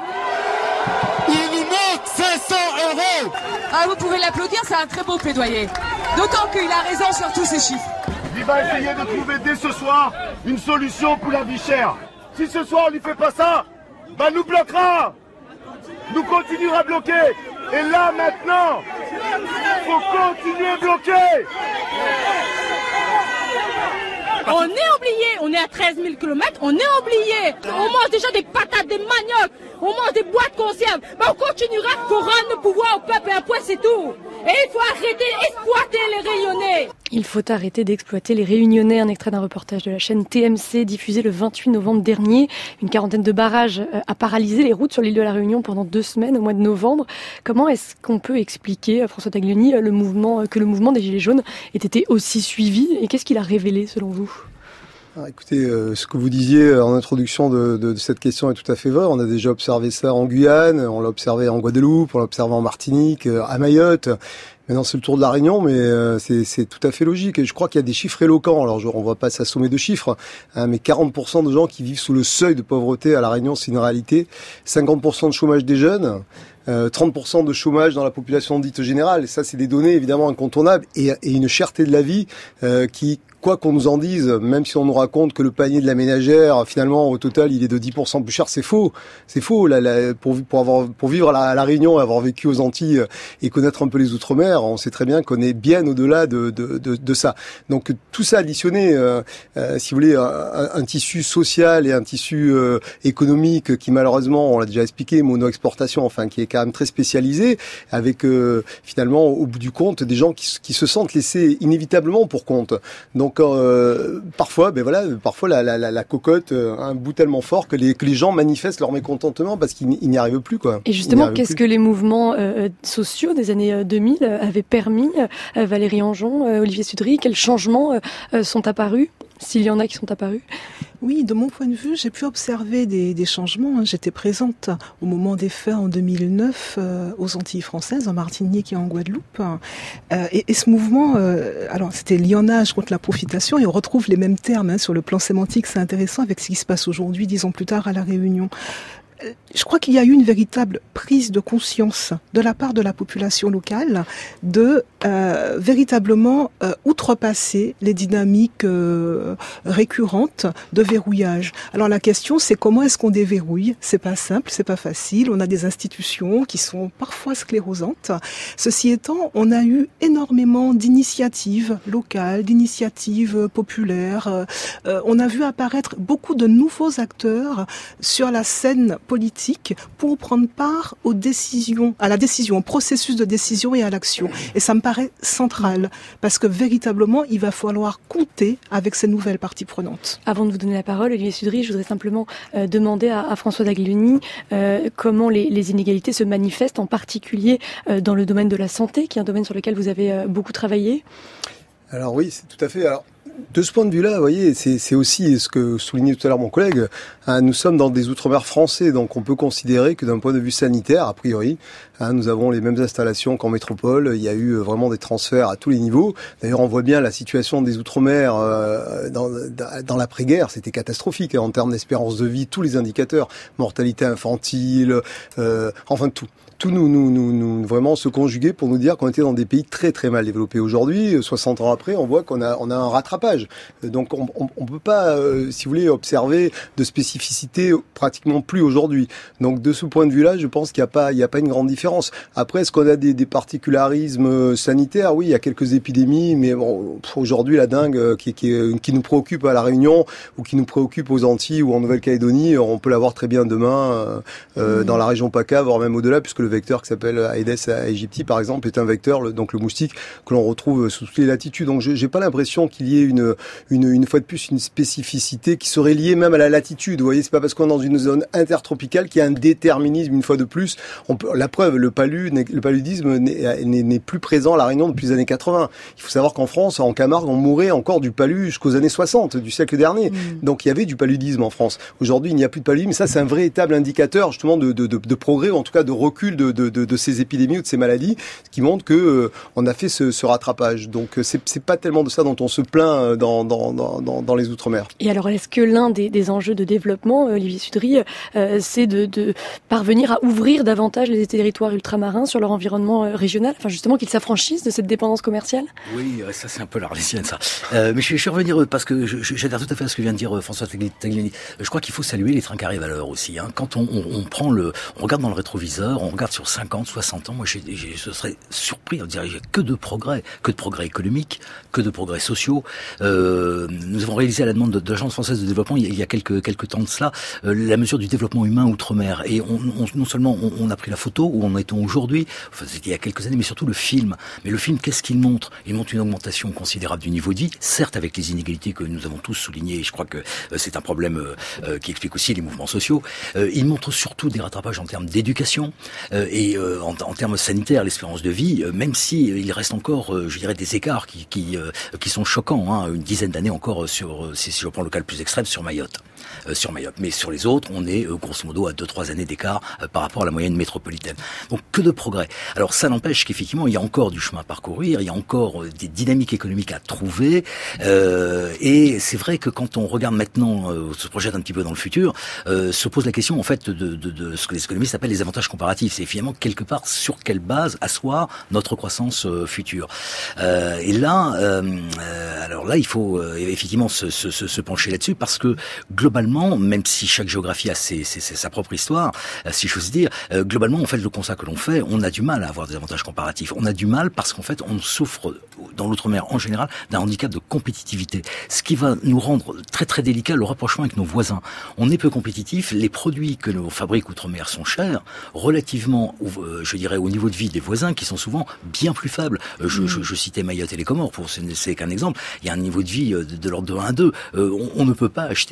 Il nous manque cinq cents euros. Ah, vous pouvez l'applaudir, c'est un très beau plaidoyer. D'autant qu'il a raison sur tous ces chiffres. Il va essayer de trouver dès ce soir une solution pour la vie chère. Si ce soir on ne fait pas ça, bah nous bloquera, nous continuera à bloquer. Et là maintenant, il faut continuer à bloquer. On est oublié, on est à treize mille kilomètres, on est oublié. On mange déjà des patates, des maniocs, on mange des boîtes conserves. Mais on continuera pour rendre le pouvoir au peuple et un point c'est tout. Et il faut arrêter d'exploiter les Réunionnais. Il faut arrêter d'exploiter les Réunionnais. Un extrait d'un reportage de la chaîne T M C diffusé le vingt-huit novembre dernier. Une quarantaine de barrages a paralysé les routes sur l'île de la Réunion pendant deux semaines au mois de novembre. Comment est-ce qu'on peut expliquer, François Taglioni, le mouvement, que le mouvement des Gilets jaunes ait été aussi suivi et qu'est-ce qu'il a révélé selon vous ? Ah, écoutez, euh, ce que vous disiez en introduction de, de, de cette question est tout à fait vrai. On a déjà observé ça en Guyane, on l'a observé en Guadeloupe, on l'a observé en Martinique, euh, à Mayotte. Maintenant, c'est le tour de la Réunion, mais euh, c'est, c'est tout à fait logique. Et je crois qu'il y a des chiffres éloquents. Alors, je, on va pas s'assommer de chiffres, hein, mais quarante pour cent de gens qui vivent sous le seuil de pauvreté à la Réunion, c'est une réalité. cinquante pour cent de chômage des jeunes. Euh, trente pour cent de chômage dans la population dite générale. Et ça, c'est des données évidemment incontournables et, et une cherté de la vie euh, qui, quoi qu'on nous en dise, même si on nous raconte que le panier de la ménagère, finalement, au total, il est de dix pour cent plus cher, c'est faux. C'est faux. La, la, pour, pour, avoir, pour vivre à la, à la Réunion, avoir vécu aux Antilles et connaître un peu les Outre-mer, on sait très bien qu'on est bien au-delà de, de, de, de ça. Donc tout ça additionné, euh, euh, si vous voulez, un, un tissu social et un tissu euh, économique qui malheureusement, on l'a déjà expliqué, mono-exportation, enfin qui est quand même très spécialisé, avec euh, finalement au bout du compte des gens qui, qui se sentent laissés inévitablement pour compte. Donc euh, parfois, ben voilà, parfois la, la, la, la cocotte a un bout tellement fort que les, que les gens manifestent leur mécontentement parce qu'ils n'y arrivent plus, quoi. Et justement, qu'est-ce plus. que les mouvements euh, sociaux des années deux mille avaient permis, euh, Valérie Anjon, euh, Olivier Sudry, quels changements euh, sont apparus ? s'il y en a qui sont apparus? Oui, de mon point de vue, j'ai pu observer des, des changements. J'étais présente au moment des faits en deux mille neuf euh, aux Antilles françaises, en Martinique et en Guadeloupe. Euh, et, et ce mouvement, euh, alors c'était lionnage contre la profitation, et on retrouve les mêmes termes hein, sur le plan sémantique. C'est intéressant avec ce qui se passe aujourd'hui, dix ans plus tard à La Réunion. Je crois qu'il y a eu une véritable prise de conscience de la part de la population locale de euh, véritablement euh, outrepasser les dynamiques euh, récurrentes de verrouillage. Alors la question, c'est comment est-ce qu'on déverrouille? C'est pas simple, c'est pas facile. On a des institutions qui sont parfois sclérosantes. Ceci étant, on a eu énormément d'initiatives locales, d'initiatives populaires. Euh, on a vu apparaître beaucoup de nouveaux acteurs sur la scène politique pour prendre part aux décisions, à la décision, au processus de décision et à l'action. Et ça me paraît central, parce que véritablement, il va falloir compter avec ces nouvelles parties prenantes. Avant de vous donner la parole, Olivier Sudry, je voudrais simplement euh, demander à, à François d'Aglioni euh, comment les, les inégalités se manifestent, en particulier euh, dans le domaine de la santé, qui est un domaine sur lequel vous avez euh, beaucoup travaillé. Alors oui, c'est tout à fait... Alors... De ce point de vue-là, vous voyez, c'est, c'est aussi ce que soulignait tout à l'heure mon collègue. Hein, nous sommes dans des outre-mer français, donc on peut considérer que d'un point de vue sanitaire, a priori, hein, nous avons les mêmes installations qu'en métropole. Il y a eu vraiment des transferts à tous les niveaux. D'ailleurs, on voit bien la situation des outre-mer euh, dans, dans l'après-guerre. C'était catastrophique hein, en termes d'espérance de vie, tous les indicateurs, mortalité infantile, euh, enfin tout. Tout nous, nous, nous, nous, vraiment se conjuguer pour nous dire qu'on était dans des pays très très mal développés. Aujourd'hui, soixante ans après, on voit qu'on a, on a un rattrapage. Donc on, on, on peut pas, euh, si vous voulez, observer de spécificité pratiquement plus aujourd'hui. Donc de ce point de vue-là, je pense qu'il n'y a pas, il y a pas une grande différence. Après, est-ce qu'on a des, des particularismes sanitaires? Oui, il y a quelques épidémies, mais bon, aujourd'hui la dengue qui, qui, qui nous préoccupe à La Réunion ou qui nous préoccupe aux Antilles ou en Nouvelle-Calédonie, on peut l'avoir très bien demain euh, mmh. dans la région PACA, voire même au-delà, puisque le vecteur qui s'appelle Aedes aegypti, par exemple, est un vecteur, le, donc le moustique, que l'on retrouve sous toutes les latitudes. Donc, je n'ai pas l'impression qu'il y ait une, une, une fois de plus, une spécificité qui serait liée même à la latitude. Vous voyez, c'est pas parce qu'on est dans une zone intertropicale qu'il y a un déterminisme, une fois de plus. On peut, la preuve, le palu, le paludisme n'est, n'est, n'est plus présent à La Réunion depuis les années quatre-vingts. Il faut savoir qu'en France, en Camargue, on mourait encore du palu jusqu'aux années soixante du siècle dernier. Mmh. Donc, il y avait du paludisme en France. Aujourd'hui, il n'y a plus de paludisme. Ça, c'est un véritable indicateur, justement, de, de, de, de progrès, ou en tout cas de recul De, de, de, de ces épidémies ou de ces maladies, qui montrent que euh, on a fait ce, ce rattrapage. Donc c'est, c'est pas tellement de ça dont on se plaint dans, dans, dans, dans les Outre-mer. Et alors, est-ce que l'un des, des enjeux de développement, Olivier Sudry, euh, c'est de, de parvenir à ouvrir davantage les territoires ultramarins sur leur environnement euh, régional, enfin justement qu'ils s'affranchissent de cette dépendance commerciale? Oui, ça c'est un peu l'Arlésienne, ça. Euh, mais je, je vais revenir parce que je, j'adhère tout à fait à ce que vient de dire François Tagliani. Je crois qu'il faut saluer les trains qui arrivent à l'heure aussi. Hein. Quand on, on, on prend le, on regarde dans le rétroviseur, on regarde sur cinquante, soixante ans, moi j'ai, j'ai, je serais surpris, on dirait que de progrès, que de progrès économiques, que de progrès sociaux. Euh, nous avons réalisé à la demande de, de l'Agence française de développement il y a quelques, quelques temps de cela, euh, la mesure du développement humain outre-mer. Et on, on, non seulement on, on a pris la photo, où en est-on aujourd'hui, enfin, c'était il y a quelques années, mais surtout le film. Mais le film, qu'est-ce qu'il montre? Il montre une augmentation considérable du niveau de vie, certes avec les inégalités que nous avons tous soulignées, et je crois que euh, c'est un problème euh, qui explique aussi les mouvements sociaux. Euh, il montre surtout des rattrapages en termes d'éducation, euh, et euh, en, en termes sanitaires, l'espérance de vie, euh, même si euh, il reste encore, euh, je dirais, des écarts qui qui, euh, qui sont choquants. Hein, une dizaine d'années encore euh, sur, euh, si, si je prends le cas le plus extrême, sur Mayotte. Euh, sur Mayotte. Mais sur les autres, on est euh, grosso modo à deux trois années d'écart euh, par rapport à la moyenne métropolitaine. Donc que de progrès. Alors ça n'empêche qu'effectivement, il y a encore du chemin à parcourir, il y a encore euh, des dynamiques économiques à trouver. Euh, et c'est vrai que quand on regarde maintenant, euh, se projette un petit peu dans le futur, euh, se pose la question en fait de, de, de ce que les économistes appellent les avantages comparatifs. C'est finalement quelque part sur quelle base asseoir notre croissance euh, future. Euh, et là, euh, euh, alors là, il faut euh, effectivement se, se, se pencher là-dessus parce que globalement, même si chaque géographie a ses, ses, ses, sa propre histoire, euh, si j'ose dire, euh, globalement, en fait, le constat que l'on fait, on a du mal à avoir des avantages comparatifs. On a du mal parce qu'en fait, on souffre dans l'outre-mer en général d'un handicap de compétitivité, ce qui va nous rendre très très délicat le rapprochement avec nos voisins. On est peu compétitifs, les produits que l'on fabrique outre-mer sont chers, relativement, euh, je dirais, au niveau de vie des voisins qui sont souvent bien plus faibles. Euh, je, mmh. je, je citais Mayotte et les Comores, pour ce n'est qu'un exemple. Il y a un niveau de vie de, de l'ordre de un à deux. Euh, on, on ne peut pas acheter des produits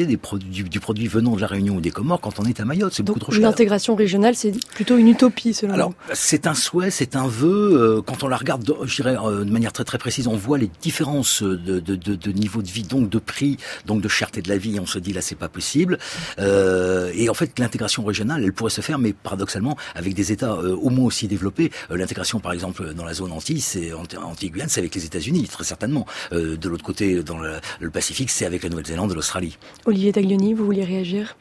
du, du produit venant de la Réunion ou des Comores quand on est à Mayotte. C'est beaucoup trop cher. L'intégration régionale, c'est plutôt une utopie, selon Alors, vous. c'est un souhait, c'est un vœu. Quand on la regarde, je dirais, de manière très très précise, on voit les différences de, de, de, de niveau de vie, donc de prix, donc de cherté de la vie. On se dit là, c'est pas possible. Euh, et en fait, l'intégration régionale, elle pourrait se faire, mais paradoxalement, avec des États euh, au moins aussi développés. Euh, l'intégration, par exemple, dans la zone Antilles, c'est Antilles-Guyane, c'est avec les États-Unis, très certainement. Euh, de l'autre côté, dans le, le Pacifique, c'est avec la Nouvelle-Zélande et l'Australie. Olivier Taglioni, vous vouliez réagir?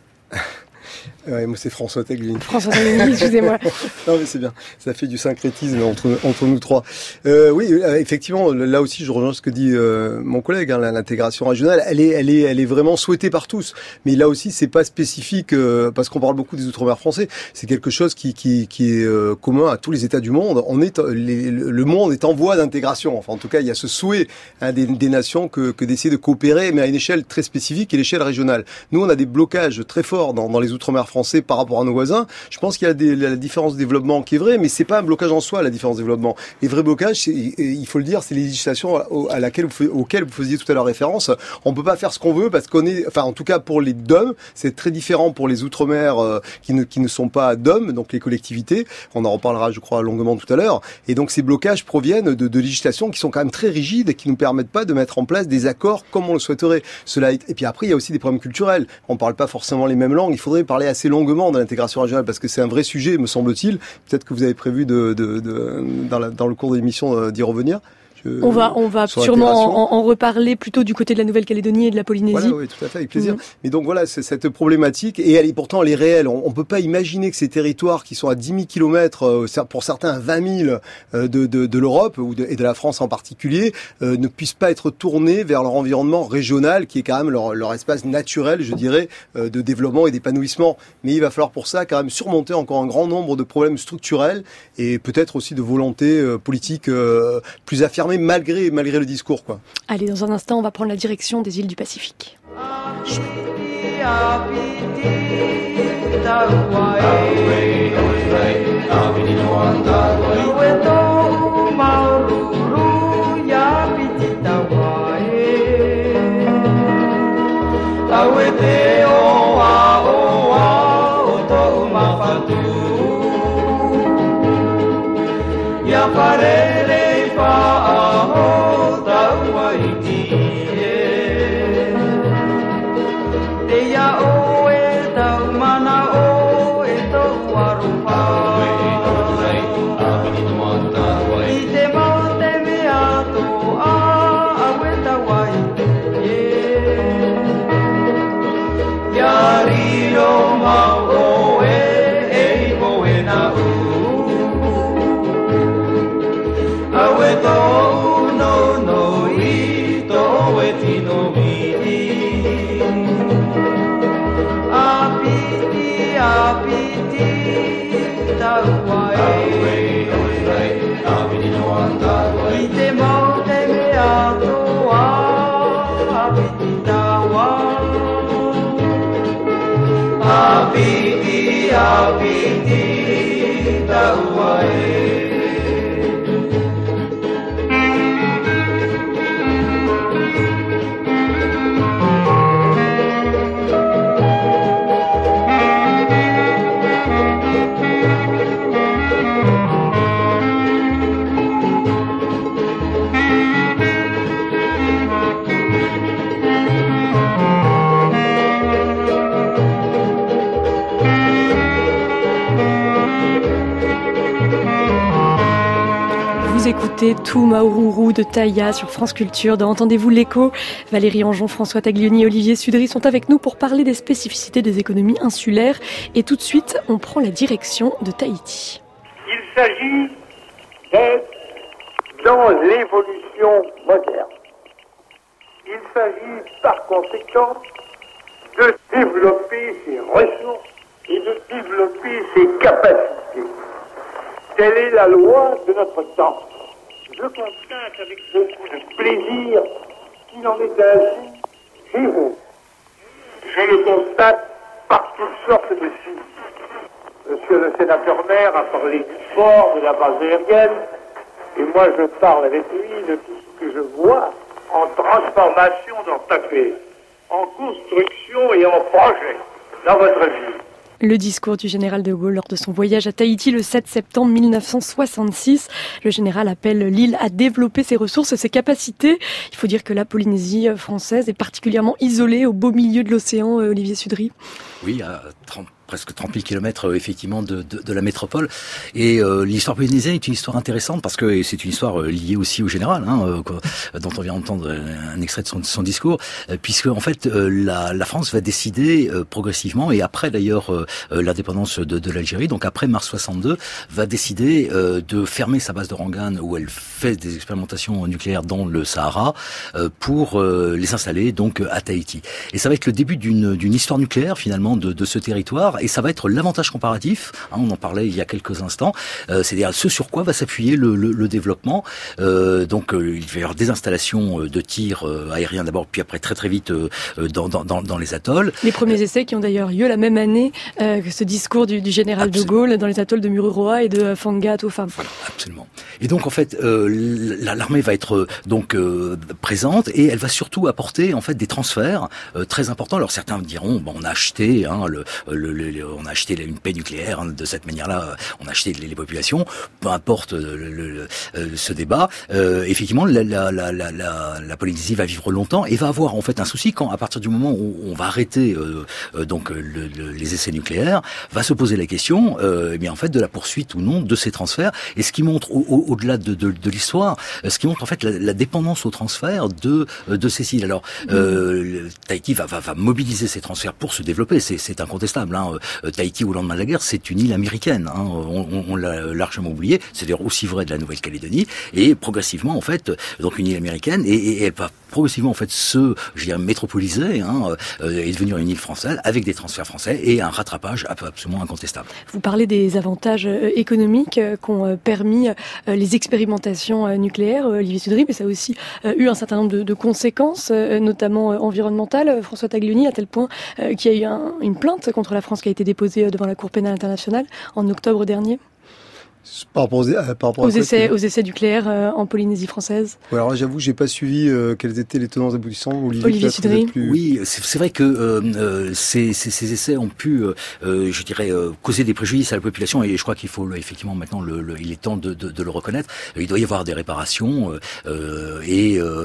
Ouais, moi c'est François Taglioni. François Taglioni, excusez-moi. Non mais c'est bien, ça fait du syncrétisme entre entre nous trois. Euh, oui, effectivement, là aussi je rejoins ce que dit euh, mon collègue. Hein, l'intégration régionale, elle est, elle est, elle est vraiment souhaitée par tous. Mais là aussi, c'est pas spécifique euh, parce qu'on parle beaucoup des outre-mer français. C'est quelque chose qui qui qui est euh, commun à tous les États du monde. On est les, le monde est en voie d'intégration. Enfin, en tout cas, il y a ce souhait hein, des, des nations que que d'essayer de coopérer, mais à une échelle très spécifique et l'échelle régionale. Nous, on a des blocages très forts dans dans les outre-mer français. Français par rapport à nos voisins. Je pense qu'il y a des, la différence de développement qui est vraie, mais c'est pas un blocage en soi, la différence de développement. Les vrais blocages, c'est, il faut le dire, c'est les législations à laquelle vous, auxquelles vous faisiez tout à l'heure référence. On peut pas faire ce qu'on veut parce qu'on est, enfin, en tout cas pour les D O M, c'est très différent pour les outre-mer euh, qui ne, qui ne sont pas D O M, donc les collectivités. On en reparlera, je crois, longuement tout à l'heure. Et donc ces blocages proviennent de, de législations qui sont quand même très rigides et qui nous permettent pas de mettre en place des accords comme on le souhaiterait. Cela est... Et puis après, il y a aussi des problèmes culturels. On parle pas forcément les mêmes langues. Il faudrait parler assez longuement de l'intégration régionale parce que c'est un vrai sujet, me semble-t-il. Peut-être que vous avez prévu de, de, de dans, la, dans le cours de l'émission d'y revenir. Je, on va, on va sûrement en, en reparler plutôt du côté de la Nouvelle-Calédonie et de la Polynésie. Voilà, oui, tout à fait, avec plaisir. Mmh. Mais donc voilà, c'est cette problématique, et elle est pourtant elle est réelle. On, on peut pas imaginer que ces territoires qui sont à dix mille kilomètres, pour certains à vingt mille de, de, de l'Europe ou de, et de la France en particulier, euh, ne puissent pas être tournés vers leur environnement régional, qui est quand même leur, leur espace naturel, je dirais, euh, de développement et d'épanouissement. Mais il va falloir pour ça quand même surmonter encore un grand nombre de problèmes structurels et peut-être aussi de volonté euh, politique euh, plus affirmée. Malgré, malgré le discours, quoi. Allez, dans un instant, on va prendre la direction des îles du Pacifique. Écoutez Tout Maururu de Taïa sur France Culture. Dans Entendez-vous l'écho, Valérie Anjon, François Taglioni et Olivier Sudry sont avec nous pour parler des spécificités des économies insulaires. Et tout de suite, on prend la direction de Tahiti. Il s'agit d'être dans l'évolution moderne. Il s'agit par conséquent de développer ses ressources et de développer ses capacités. Telle est la loi de notre temps. Je constate avec beaucoup de plaisir qu'il en est ainsi chez vous. Je le constate par toutes sortes de signes. Monsieur le sénateur maire a parlé du port, de la base aérienne, et moi je parle avec lui de tout ce que je vois en transformation dans Taipei. en construction et en projet dans votre vie. Le discours du général de Gaulle lors de son voyage à Tahiti le sept septembre mille neuf cent soixante-six. Le général appelle l'île à développer ses ressources et ses capacités. Il faut dire que la Polynésie française est particulièrement isolée au beau milieu de l'océan, Olivier Sudry. Oui, à trente presque trente mille kilomètres effectivement de, de, de la métropole. Et euh, l'histoire polynésienne est une histoire intéressante parce que c'est une histoire liée aussi au général, hein, euh, dont on vient d'entendre un extrait de son, de son discours, euh, puisque en fait euh, la, la France va décider euh, progressivement, et après d'ailleurs euh, l'indépendance de, de l'Algérie, donc après mars soixante-deux, va décider euh, de fermer sa base de Rangoon où elle fait des expérimentations nucléaires dans le Sahara euh, pour euh, les installer donc à Tahiti. Et ça va être le début d'une, d'une histoire nucléaire finalement de, de ce territoire. Et ça va être l'avantage comparatif, hein, on en parlait il y a quelques instants, euh, c'est-à-dire ce sur quoi va s'appuyer le, le, le développement. Euh, donc euh, il va y avoir des installations de tir euh, aérien d'abord, puis après très très vite euh, dans, dans, dans les atolls. Les premiers essais qui ont d'ailleurs lieu la même année euh, que ce discours du, du général absolument. de Gaulle dans les atolls de Mururoa et de Whangat aux femmes. Voilà, absolument. Et donc en fait, euh, l'armée va être euh, donc euh, présente et elle va surtout apporter en fait des transferts euh, très importants. Alors certains diront, bon, on a acheté, hein, le, le, le on a acheté une paix nucléaire, hein, de cette manière-là, on a acheté les, les populations, peu importe le, le, le, ce débat. Euh, effectivement, la, la, la, la, la Polynésie va vivre longtemps et va avoir en fait un souci quand, à partir du moment où on va arrêter euh, donc le, le, les essais nucléaires, va se poser la question, euh, eh bien en fait de la poursuite ou non de ces transferts. Et ce qui montre, au, au, au-delà de, de, de l'histoire, ce qui montre en fait la, la dépendance aux transferts de de ces îles. Alors, euh, Tahiti va, va, va mobiliser ces transferts pour se développer, c'est, c'est incontestable. Hein. Euh, Tahiti, au lendemain de la guerre, c'est une île américaine. Hein. On, on, on l'a largement oublié. C'est d'ailleurs aussi vrai de la Nouvelle-Calédonie. Et progressivement, en fait, donc une île américaine, et, et elle va progressivement en fait se, je dirais, métropoliser, hein, euh, et devenir une île française avec des transferts français et un rattrapage absolument incontestable. Vous parlez des avantages euh, économiques euh, qu'ont euh, permis euh, les expérimentations euh, nucléaires, euh, Olivier Sudry, mais ça a aussi euh, eu un certain nombre de, de conséquences, euh, notamment euh, environnementales. François Taglioni, à tel point euh, qu'il y a eu un, une plainte contre la France qui a été déposée devant la Cour pénale internationale en octobre dernier. Par rapport aux, euh, par rapport aux, essais, aux essais nucléaires euh, en Polynésie française. Ouais, alors j'avoue, j'ai pas suivi euh, quels étaient les tenants aboutissants. Olivier, Olivier Sudry. Plus... Oui, c'est, c'est vrai que euh, euh, ces, ces, ces essais ont pu, euh, je dirais, euh, causer des préjudices à la population, et je crois qu'il faut effectivement maintenant, le, le, il est temps de, de, de le reconnaître. Il doit y avoir des réparations euh, et euh,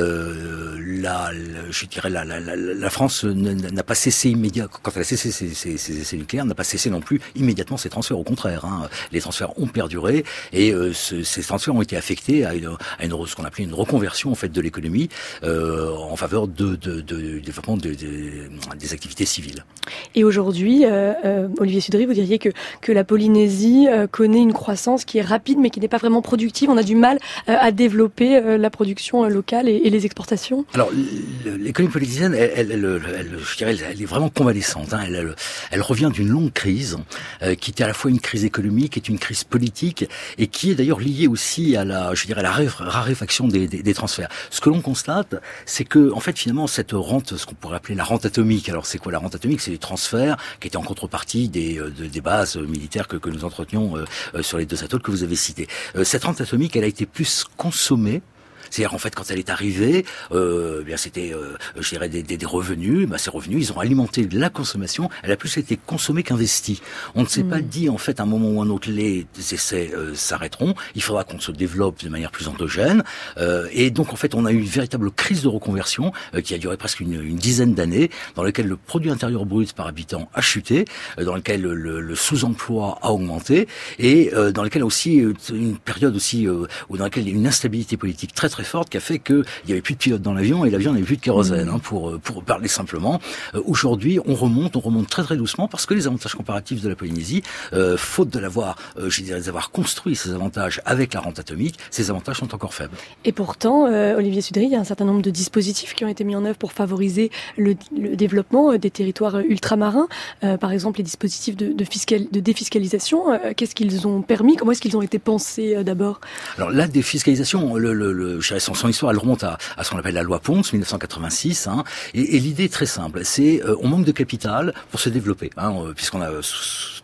euh, la, la, je dirais, la, la, la, la France n'a pas cessé immédiatement, quand elle a cessé ses, ses, ses essais nucléaires, n'a pas cessé non plus immédiatement ses transferts. Au contraire, hein, les transferts ont perduré et euh, ce, ces transferts ont été affectés à, une, à une, ce qu'on appelait une reconversion en fait de l'économie euh, en faveur de, de, de, de développement de, de, des activités civiles. Et aujourd'hui, euh, euh, Olivier Sudry, vous diriez que, que la Polynésie euh, connaît une croissance qui est rapide mais qui n'est pas vraiment productive. On a du mal euh, à développer euh, la production euh, locale et, et les exportations. Alors l'économie polynésienne, elle, elle, elle, elle, je dirais, elle est vraiment convalescente. Hein. Elle, elle, elle revient d'une longue crise euh, qui était à la fois une crise économique et une crise politique, et qui est d'ailleurs liée aussi à la, je dirais, la raréfaction des, des, des transferts. Ce que l'on constate, c'est que, en fait, finalement, cette rente, ce qu'on pourrait appeler la rente atomique. Alors, c'est quoi la rente atomique? C'est des transferts qui étaient en contrepartie des, de, des bases militaires que, que nous entretenions euh, sur les deux atolls que vous avez cités. Euh, cette rente atomique, elle a été plus consommée. C'est-à-dire, en fait, quand elle est arrivée, euh, bien, c'était, euh, je dirais, des, des, des revenus. Ben, ces revenus, ils ont alimenté la consommation. Elle a plus été consommée qu'investie. On ne s'est mmh. pas dit, en fait, à un moment ou à un autre, les essais euh, s'arrêteront. Il faudra qu'on se développe de manière plus endogène. Euh, et donc, en fait, on a eu une véritable crise de reconversion euh, qui a duré presque une, une dizaine d'années, dans laquelle le produit intérieur brut par habitant a chuté, euh, dans lequel le, le, le sous-emploi a augmenté, et euh, dans lequel aussi euh, une période aussi euh, où dans laquelle il y a une instabilité politique très très forte qui a fait qu'il n'y avait plus de pilote dans l'avion et l'avion n'avait plus de kérosène, hein, pour pour parler simplement. Euh, aujourd'hui, on remonte, on remonte très très doucement parce que les avantages comparatifs de la Polynésie, euh, faute de l'avoir, euh, je dirais, d'avoir construit ces avantages avec la rente atomique, ces avantages sont encore faibles. Et pourtant, euh, Olivier Sudry, il y a un certain nombre de dispositifs qui ont été mis en œuvre pour favoriser le, le développement des territoires ultramarins. Euh, par exemple, les dispositifs de, de, fiscal, de défiscalisation. Euh, qu'est-ce qu'ils ont permis? Comment est-ce qu'ils ont été pensés euh, d'abord? Alors la défiscalisation, le, le, le, je dirais, son, son histoire, elle remonte à, à ce qu'on appelle la loi Ponce, mille neuf cent quatre-vingt-six. Hein, et, et l'idée est très simple, c'est euh, on manque de capital pour se développer, hein, euh, puisqu'on a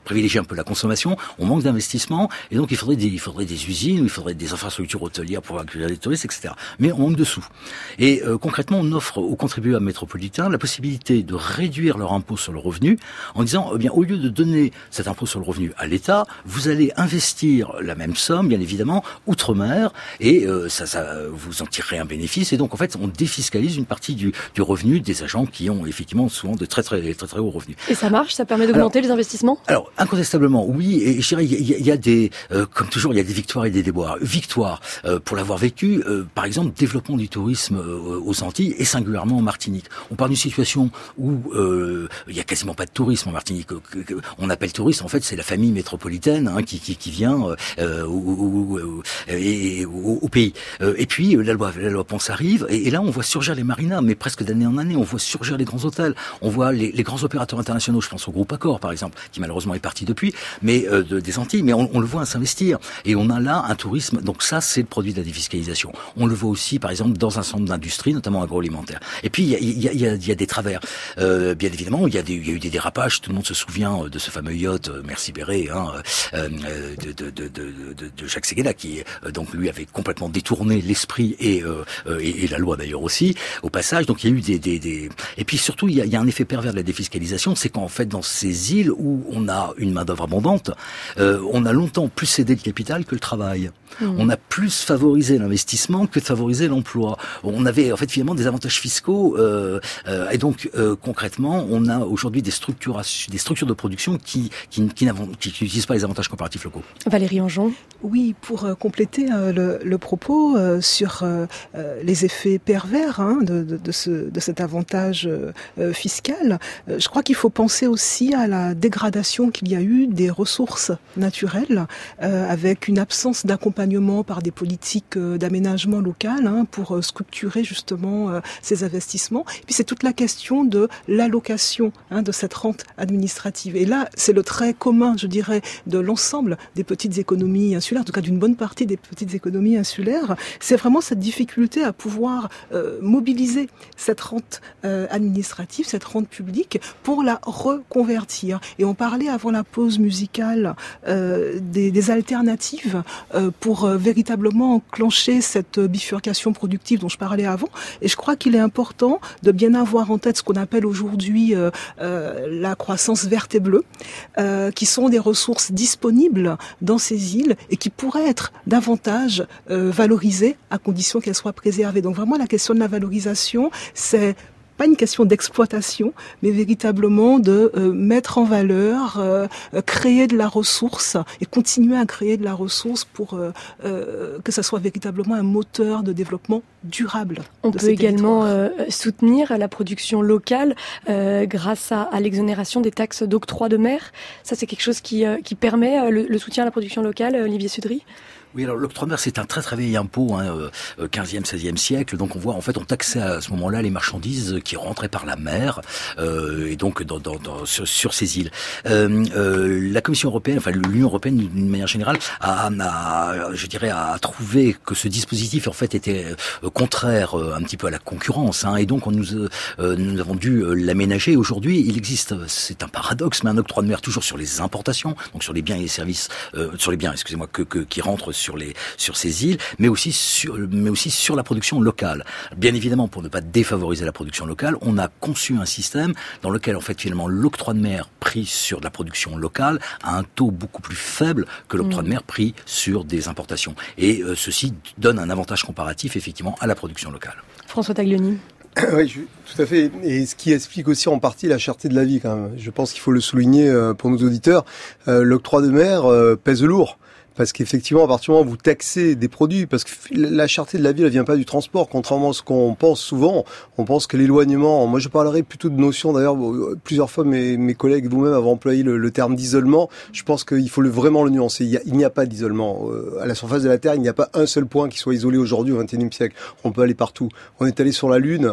privilégier un peu la consommation, on manque d'investissement, et donc il faudrait des, il faudrait des usines, il faudrait des infrastructures hôtelières pour accueillir des touristes, et cetera. Mais on manque de sous. Et euh, concrètement, on offre aux contribuables métropolitains la possibilité de réduire leur impôt sur le revenu en disant, eh bien, au lieu de donner cet impôt sur le revenu à l'État, vous allez investir la même somme, bien évidemment, outre-mer, et euh, ça, ça, vous en tirerez un bénéfice. Et donc, en fait, on défiscalise une partie du, du revenu des agents qui ont effectivement souvent de très très très très hauts revenus. Et ça marche, ça permet d'augmenter alors, les investissements ? Alors, incontestablement, oui. Et je dirais, il y, y, y a des, euh, comme toujours, il y a des victoires et des déboires. Victoire, euh, pour l'avoir vécu, euh, par exemple, développement du tourisme euh, aux Antilles et singulièrement en Martinique. On parle d'une situation où euh, il y a quasiment pas de tourisme en Martinique. On appelle touriste, en fait, c'est la famille métropolitaine hein, qui, qui qui vient euh, au, au, au, et, au, au pays. Euh, et puis la loi, la loi Ponce arrive, et, et là on voit surgir les marinas, mais presque d'année en année, on voit surgir les grands hôtels, on voit les, les grands opérateurs internationaux. Je pense au groupe Accor, par exemple, qui malheureusement est parti depuis, mais euh, de, des Antilles, mais on, on le voit s'investir. Et on a là un tourisme. Donc ça, c'est le produit de la défiscalisation. On le voit aussi, par exemple, dans un certain nombre d'industries, notamment agroalimentaires. Et puis il y a, il y a, il y a, il y a des travers. Euh, bien évidemment, il y a des, il y a eu des dérapages. Tout le monde se souvient de ce fameux yacht Merci Béré, hein, euh, de, de, de, de, de, de Jacques Séguéla, qui euh, donc lui avait complètement détourné l'esprit et, euh, et, et la loi d'ailleurs aussi. Au passage, donc il y a eu des, des, des... et puis surtout il y a, il y a un effet pervers de la défiscalisation, c'est qu'en fait dans ces îles où on a une main d'œuvre abondante, euh, on a longtemps plus cédé le capital que le travail. Mmh. On a plus favorisé l'investissement que de favoriser l'emploi. On avait en fait finalement des avantages fiscaux euh, euh, et donc euh, concrètement, on a aujourd'hui des structures, des structures de production qui qui, qui n'utilisent pas les avantages comparatifs locaux. Valérie Anjon. Oui, pour euh, compléter euh, le, le propos euh, sur euh, euh, les effets pervers hein, de, de, de, ce, de cet avantage euh, fiscal, euh, je crois qu'il faut penser aussi à la dégradation qu'il y a eu des ressources naturelles euh, avec une absence d'accompagnement par des politiques euh, d'aménagement local hein, pour euh, structurer justement euh, ces investissements. Et puis c'est toute la question de l'allocation hein, de cette rente administrative. Et là, c'est le trait commun, je dirais, de l'ensemble des petites économies insulaires, en tout cas d'une bonne partie des petites économies insulaires, c'est vraiment cette difficulté à pouvoir euh, mobiliser cette rente euh, administrative, cette rente publique, pour la reconvertir. Et on parlait avant la pause musicale euh, des, des alternatives euh, pour euh, véritablement enclencher cette bifurcation productive dont je parlais avant. Et je crois qu'il est important de bien avoir en tête ce qu'on appelle aujourd'hui euh, euh, la croissance verte et bleue, euh, qui sont des ressources disponibles dans ces îles et qui pourraient être davantage euh, valorisées à condition qu'elles soient préservées. Donc vraiment la question de la valorisation, c'est pas une question d'exploitation, mais véritablement de euh, mettre en valeur, euh, créer de la ressource et continuer à créer de la ressource pour euh, euh, que ça soit véritablement un moteur de développement durable. On peut également euh, soutenir la production locale euh, grâce à, à l'exonération des taxes d'octroi de mer. Ça, c'est quelque chose qui, euh, qui permet euh, le, le soutien à la production locale, Olivier Sudry ? Oui, alors l'octroi de mer, c'est un très très vieil impôt, hein, quinzième, seizième siècle. Donc on voit, en fait, on taxait à ce moment-là les marchandises qui rentraient par la mer, euh, et donc dans, dans, dans, sur, sur ces îles. Euh, euh, la Commission européenne, enfin l'Union européenne d'une manière générale, a, a, je dirais, a trouvé que ce dispositif en fait était contraire un petit peu à la concurrence, hein, et donc on nous, euh, nous avons dû l'aménager. Aujourd'hui, il existe, c'est un paradoxe, mais un octroi de mer toujours sur les importations, donc sur les biens et les services, euh, sur les biens, excusez-moi, que, que qui rentrent sur sur les sur ces îles, mais aussi sur mais aussi sur la production locale. Bien évidemment, pour ne pas défavoriser la production locale, on a conçu un système dans lequel en fait finalement l'octroi de mer pris sur de la production locale a un taux beaucoup plus faible que l'octroi mmh. de mer pris sur des importations. Et euh, ceci donne un avantage comparatif effectivement à la production locale. François Taglioni. Oui, je, tout à fait. Et ce qui explique aussi en partie la cherté de la vie, quand même. Je pense qu'il faut le souligner pour nos auditeurs. Euh, l'octroi de mer euh, pèse lourd. Parce qu'effectivement, à partir du moment où vous taxez des produits, parce que la cherté de la vie, elle vient pas du transport, contrairement à ce qu'on pense souvent. On pense que l'éloignement, moi je parlerai plutôt de notion, d'ailleurs, plusieurs fois mes, mes collègues, vous-même, avez employé le, le terme d'isolement. Je pense qu'il faut le, vraiment le nuancer. Il, y a, il n'y a pas d'isolement. Euh, à la surface de la Terre, il n'y a pas un seul point qui soit isolé aujourd'hui au vingt et unième siècle. On peut aller partout. On est allé sur la Lune.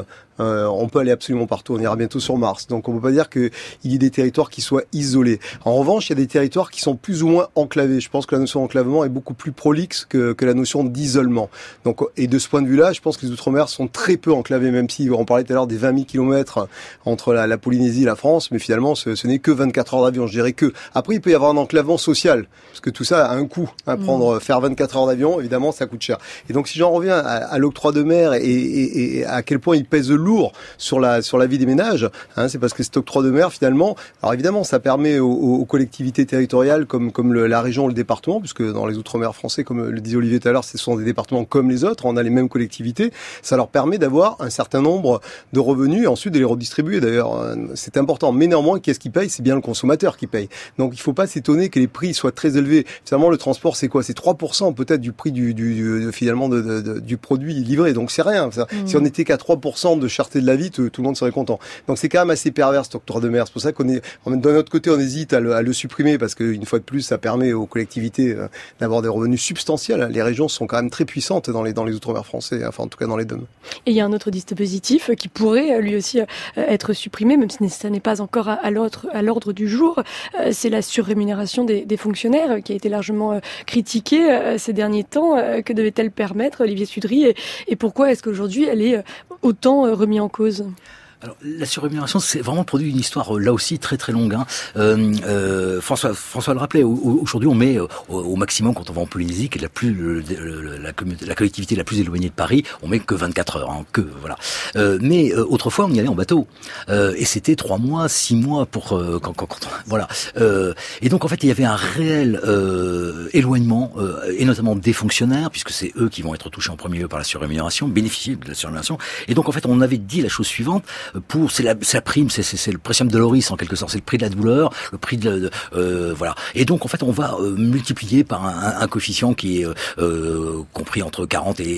Euh, on peut aller absolument partout. On ira bientôt sur Mars. Donc on peut pas dire qu'il y ait des territoires qui soient isolés. En revanche, il y a des territoires qui sont plus ou moins enclavés. Je pense que la notion d'enclavement est beaucoup plus prolixe que, que la notion d'isolement. Donc, et de ce point de vue-là, je pense que les Outre-mer sont très peu enclavés, même si on parlait tout à l'heure des vingt mille kilomètres entre la, la Polynésie et la France, mais finalement, ce, ce n'est que vingt-quatre heures d'avion. Je dirais que. Après, il peut y avoir un enclavement social, parce que tout ça a un coût. Hein, prendre, mmh. faire vingt-quatre heures d'avion, évidemment, ça coûte cher. Et donc, si j'en reviens à, à l'octroi de mer et, et, et à quel point il pèse lourd sur la sur la vie des ménages, hein, c'est parce que cet octroi de mer, finalement, alors évidemment, ça permet aux, aux collectivités territoriales comme comme le, la région, ou le département, puisque dans les Outre-mer français, comme le disait Olivier tout à l'heure, ce sont des départements comme les autres, on a les mêmes collectivités, ça leur permet d'avoir un certain nombre de revenus et ensuite de les redistribuer. D'ailleurs, c'est important. Mais néanmoins, qu'est-ce qui paye ? C'est bien le consommateur qui paye. Donc, il ne faut pas s'étonner que les prix soient très élevés. Finalement, le transport, c'est quoi ? C'est trois pour cent peut-être du prix du, du, du finalement de, de, de, du produit livré. Donc, c'est rien. Ça. Mmh. Si on n'était qu'à trois pour cent de cherté de la vie, tout, tout le monde serait content. Donc, c'est quand même assez pervers cet octroi de mer. C'est pour ça qu'on est, d'un autre côté, on hésite à le, à le supprimer parce qu'une fois de plus, ça permet aux collectivités d'avoir des revenus substantiels. Les régions sont quand même très puissantes dans les dans les Outre-mer français, enfin en tout cas dans les deux. Et il y a un autre dispositif qui pourrait lui aussi être supprimé, même si ça n'est pas encore à l'ordre, à l'ordre du jour. C'est la surrémunération des, des fonctionnaires qui a été largement critiquée ces derniers temps. Que devait-elle permettre, Olivier Sudrie, et, et pourquoi est-ce qu'aujourd'hui elle est autant remise en cause ? Alors, la surrémunération, c'est vraiment le produit d'une histoire, là aussi, très très longue. Hein. Euh, euh, François, François le rappelait, aujourd'hui on met au, au maximum, quand on va en Polynésie, qui est la, plus, le, le, la, la collectivité la plus éloignée de Paris, on met que vingt-quatre heures, hein, que voilà. Euh, mais euh, autrefois, on y allait en bateau. Euh, et c'était trois mois, six mois pour... Euh, quand, quand, quand, voilà. Euh, et donc, en fait, il y avait un réel euh, éloignement, euh, et notamment des fonctionnaires, puisque c'est eux qui vont être touchés en premier lieu par la surrémunération, bénéficier de la surrémunération. Et donc, en fait, on avait dit la chose suivante, pour c'est la, c'est la prime, c'est, c'est, c'est le précium doloris en quelque sorte, c'est le prix de la douleur, le prix de, de euh, voilà. Et donc en fait on va euh, multiplier par un, un, un coefficient qui est euh, compris entre quarante et,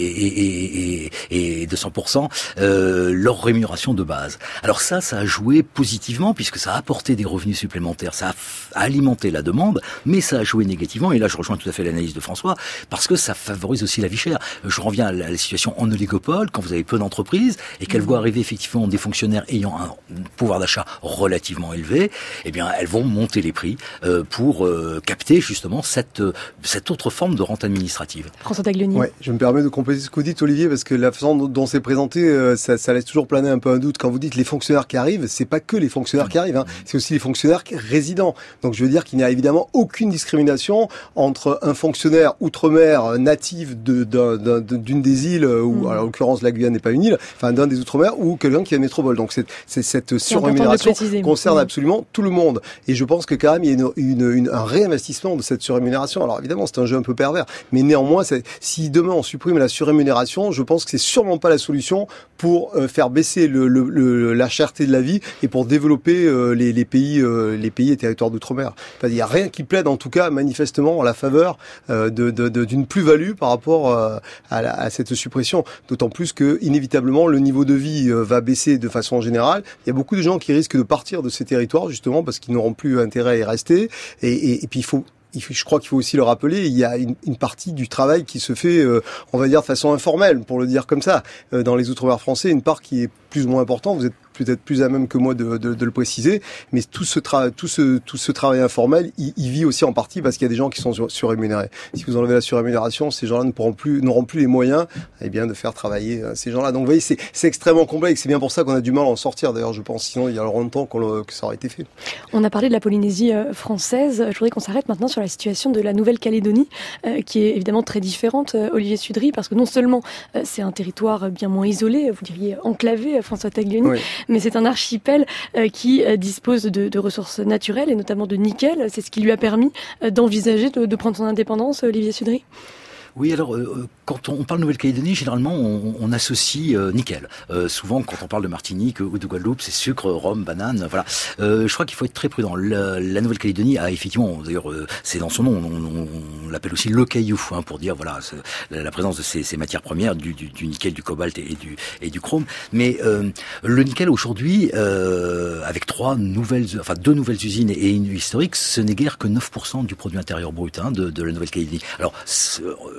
et, et, et deux cents pour cent euh, leur rémunération de base. Alors ça, ça a joué positivement puisque ça a apporté des revenus supplémentaires, ça a, f- a alimenté la demande, mais ça a joué négativement. Et là je rejoins tout à fait l'analyse de François parce que ça favorise aussi la vie chère. Je reviens à la, à la situation en oligopole quand vous avez peu d'entreprises et qu'elles mmh. voient arriver effectivement des fonctionnaires ayant un pouvoir d'achat relativement élevé, eh bien, elles vont monter les prix euh, pour euh, capter justement cette euh, cette autre forme de rente administrative. François Taglioni. Ouais, je me permets de compléter ce que vous dites, Olivier, parce que la façon dont, dont c'est présenté, euh, ça, ça laisse toujours planer un peu un doute. Quand vous dites les fonctionnaires qui arrivent, c'est pas que les fonctionnaires qui arrivent, hein, c'est aussi les fonctionnaires résidents. Donc, je veux dire qu'il n'y a évidemment aucune discrimination entre un fonctionnaire outre-mer natif de, d'un, d'un, d'une des îles, ou mmh. en l'occurrence la Guyane n'est pas une île, enfin d'un des outre-mer, ou quelqu'un qui est métropole. Donc c'est, c'est cette surrémunération concerne absolument tout le monde. Et je pense que quand même il y a une, une, une, un réinvestissement de cette surrémunération. Alors évidemment c'est un jeu un peu pervers, mais néanmoins c'est, si demain on supprime la surrémunération, je pense que c'est sûrement pas la solution pour euh, faire baisser le, le, le, la cherté de la vie et pour développer euh, les, les pays, euh, les pays et territoires d'outre-mer. Enfin, il n'y a rien qui plaide en tout cas manifestement en la faveur euh, de, de, de, d'une plus-value par rapport euh, à, la, à cette suppression. D'autant plus que inévitablement le niveau de vie euh, va baisser de façon générale. Il y a beaucoup de gens qui risquent de partir de ces territoires justement parce qu'ils n'auront plus intérêt à y rester. Et, et, et puis il faut je crois qu'il faut aussi le rappeler, il y a une, une partie du travail qui se fait, euh, on va dire, de façon informelle, pour le dire comme ça. Euh, dans les Outre-mer français, une part qui est plus ou moins importante, vous êtes peut-être plus à même que moi de, de, de le préciser, mais tout ce, tra- tout ce, tout ce travail informel, il, il vit aussi en partie parce qu'il y a des gens qui sont sur, surrémunérés. Si vous enlevez la surrémunération, ces gens-là ne pourront plus, n'auront plus les moyens, eh bien, de faire travailler euh, ces gens-là. Donc, vous voyez, c'est, c'est extrêmement complexe. C'est bien pour ça qu'on a du mal à en sortir, d'ailleurs, je pense. Sinon, il y a longtemps qu'on, que ça aurait été fait. On a parlé de la Polynésie euh, française. Je voudrais qu'on s'arrête maintenant sur la situation de la Nouvelle-Calédonie, euh, qui est évidemment très différente, euh, Olivier Sudrie, parce que non seulement euh, c'est un territoire bien moins isolé, vous diriez enclavé, François Taglioni, oui. mais c'est un archipel euh, qui euh, dispose de, de ressources naturelles et notamment de nickel. C'est ce qui lui a permis euh, d'envisager de, de prendre son indépendance, Olivier Sudrie. Oui, alors euh, quand on parle Nouvelle-Calédonie, généralement on, on associe euh, nickel. Euh, souvent, quand on parle de Martinique ou de Guadeloupe, c'est sucre, rhum, banane. Voilà. Euh, je crois qu'il faut être très prudent. La, la Nouvelle-Calédonie a effectivement, d'ailleurs, euh, c'est dans son nom, on, on, on l'appelle aussi le caillou, hein, pour dire voilà la, la présence de ces, ces matières premières, du, du, du nickel, du cobalt et du et du chrome. Mais euh, le nickel aujourd'hui, euh, avec trois nouvelles, enfin deux nouvelles usines et une historique, ce n'est guère que neuf pour cent du produit intérieur brut hein, de, de la Nouvelle-Calédonie. Alors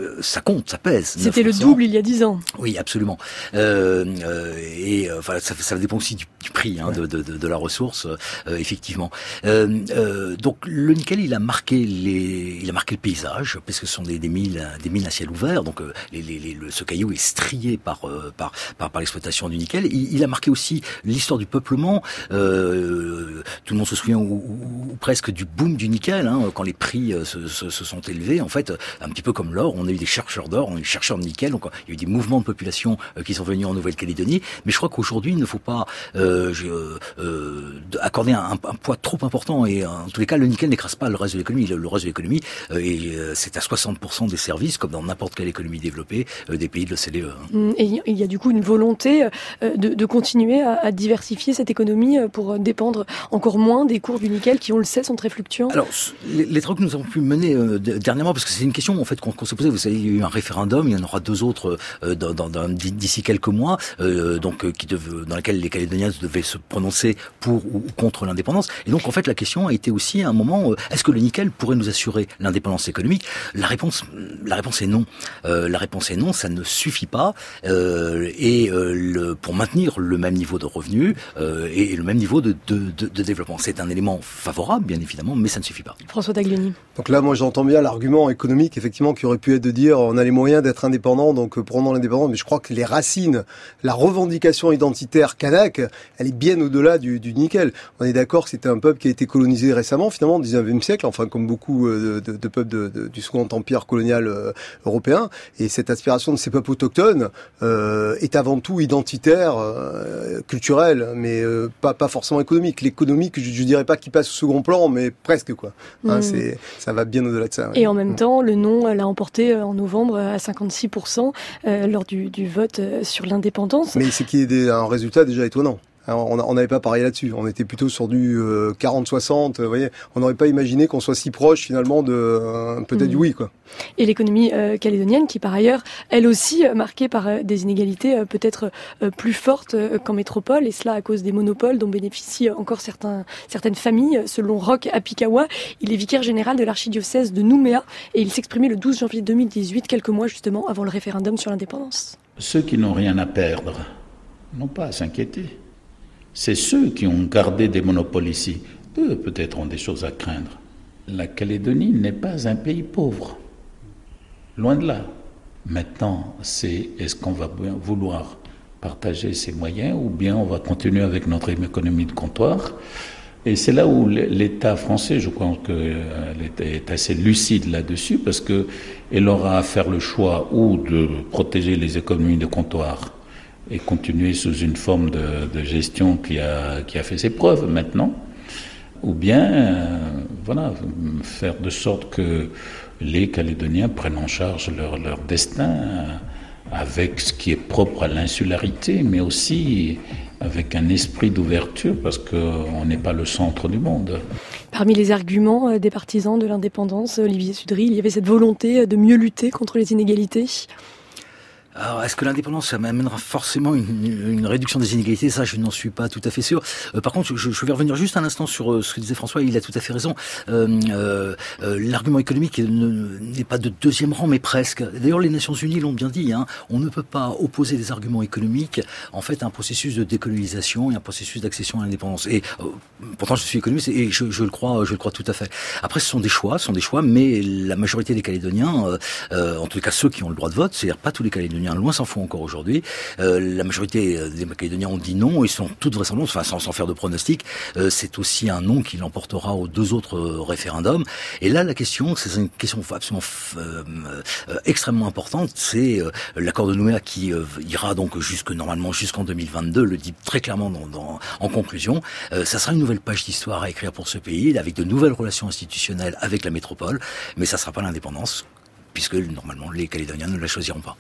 euh, ça compte, ça pèse. C'était le double il y a dix ans. Oui, absolument. Euh, euh, et euh, enfin, ça, ça dépend aussi du, du prix hein, de, de, de, de la ressource, euh, effectivement. Euh, euh, donc le nickel, il a marqué les, il a marqué le paysage, parce que ce sont des, des mines, des mines à ciel ouvert. Donc euh, les, les, les, le, ce caillou est strié par euh, par par, par l'exploitation du nickel. Il, il a marqué aussi l'histoire du peuplement. Euh, tout le monde se souvient ou, ou, ou presque du boom du nickel, hein, quand les prix se, se, se sont élevés. En fait, un petit peu comme l'or, on a eu des chercheurs d'or, on a eu des chercheurs de nickel. Donc il y a eu des mouvements de population euh, qui sont venus en Nouvelle-Calédonie. Mais je crois qu'aujourd'hui, il ne faut pas euh, je, euh, accorder un, un poids trop important. Et en tous les cas, le nickel n'écrase pas le reste de l'économie. Le, le reste de l'économie, euh, et, euh, c'est à soixante pour cent des services, comme dans n'importe quelle économie développée euh, des pays de l'O C D E. Et il y a du coup une volonté de, de continuer à, à diversifier cette économie pour dépendre encore moins des cours du nickel qui, on le sait, sont très fluctuants. Alors, les, les travaux que nous avons pu mener euh, dernièrement, parce que c'est une question en fait qu'on, qu'on s'est posée. Vous savez, il y a eu un référendum, il y en aura deux autres euh, dans, dans, dans, d'ici quelques mois, euh, donc euh, qui dev, dans lesquels les Calédoniens devaient se prononcer pour ou contre l'indépendance. Et donc, en fait, la question a été aussi à un moment euh, est-ce que le nickel pourrait nous assurer l'indépendance économique ? La réponse, la réponse est non. Euh, la réponse est non. Ça ne suffit pas. Euh, et euh, le, pour maintenir le même niveau de revenus euh, et, et le même niveau de, de, de, de développement, c'est un élément favorable, bien évidemment, mais ça ne suffit pas. François Taglioni. Donc là, moi, j'entends bien l'argument économique, effectivement, qui aurait pu être de dire on a les moyens d'être indépendant, donc prenons l'indépendance. Mais je crois que les racines, la revendication identitaire kanak, elle est bien au-delà du, du nickel. On est d'accord que c'était un peuple qui a été colonisé récemment, finalement, au dix-neuvième siècle, enfin comme beaucoup de, de, de peuples de, de, du second empire colonial euh, européen. Et cette aspiration de ces peuples autochtones euh, est avant tout identitaire, euh, culturelle, mais euh, pas, pas forcément économique. L'économique, je, je dirais pas qu'il passe au second plan, mais presque quoi. Hein, mmh. c'est, ça va bien au-delà de ça. Ouais. Et en même temps, le non l'a emporté en novembre à cinquante-six pour cent euh, lors du, du vote sur l'indépendance. Mais c'est qu'il y ait des, un résultat déjà étonnant. Alors, on n'avait pas parié là-dessus. On était plutôt sur du euh, quarante soixante. Vous voyez, on n'aurait pas imaginé qu'on soit si proche finalement de euh, peut-être mmh. du oui, quoi. Et l'économie euh, calédonienne, qui par ailleurs, elle aussi euh, marquée par euh, des inégalités euh, peut-être euh, plus fortes euh, qu'en métropole, et cela à cause des monopoles dont bénéficient encore certains, certaines familles. Selon Roch Apikawa, il est vicaire général de l'archidiocèse de Nouméa et il s'exprimait le douze janvier deux mille dix-huit, quelques mois justement avant le référendum sur l'indépendance. Ceux qui n'ont rien à perdre n'ont pas à s'inquiéter. C'est ceux qui ont gardé des monopoles ici. Eux, peut-être, ont des choses à craindre. La Calédonie n'est pas un pays pauvre. Loin de là. Maintenant, c'est est-ce qu'on va vouloir partager ses moyens ou bien on va continuer avec notre économie de comptoir ? Et c'est là où l'État français, je crois qu'elle est assez lucide là-dessus, parce qu'elle aura à faire le choix ou de protéger les économies de comptoir et continuer sous une forme de, de gestion qui a, qui a fait ses preuves maintenant, ou bien euh, voilà, faire de sorte que les Calédoniens prennent en charge leur, leur destin euh, avec ce qui est propre à l'insularité, mais aussi avec un esprit d'ouverture, parce qu'on n'est pas le centre du monde. Parmi les arguments des partisans de l'indépendance, Olivier Sudry, il y avait cette volonté de mieux lutter contre les inégalités. Alors, est-ce que l'indépendance, ça m'amènera forcément une, une réduction des inégalités ? Ça, je n'en suis pas tout à fait sûr. Euh, par contre, je, je vais revenir juste un instant sur euh, ce que disait François. Il a tout à fait raison. Euh, euh, euh, l'argument économique ne, n'est pas de deuxième rang, mais presque. D'ailleurs, les Nations Unies l'ont bien dit. Hein, on ne peut pas opposer des arguments économiques, en fait, à un processus de décolonisation et un processus d'accession à l'indépendance. Et euh, pourtant, je suis économiste et je, je le crois, je le crois tout à fait. Après, ce sont des choix, ce sont des choix, mais la majorité des Calédoniens, euh, euh, en tout cas ceux qui ont le droit de vote, c'est-à-dire pas tous les Calédoniens, loin s'en faut encore aujourd'hui. Euh, la majorité des Calédoniens ont dit non, ils sont toutes vraisemblances, enfin sans, sans faire de pronostic, euh, c'est aussi un non qui l'emportera aux deux autres euh, référendums. Et là, la question, c'est une question absolument euh, euh, extrêmement importante, c'est euh, l'accord de Nouméa qui euh, ira donc jusque normalement jusqu'en deux mille vingt-deux, le dit très clairement dans, dans, en conclusion. Euh, ça sera une nouvelle page d'histoire à écrire pour ce pays, avec de nouvelles relations institutionnelles avec la métropole, mais ça ne sera pas l'indépendance, puisque normalement les Calédoniens ne la choisiront pas.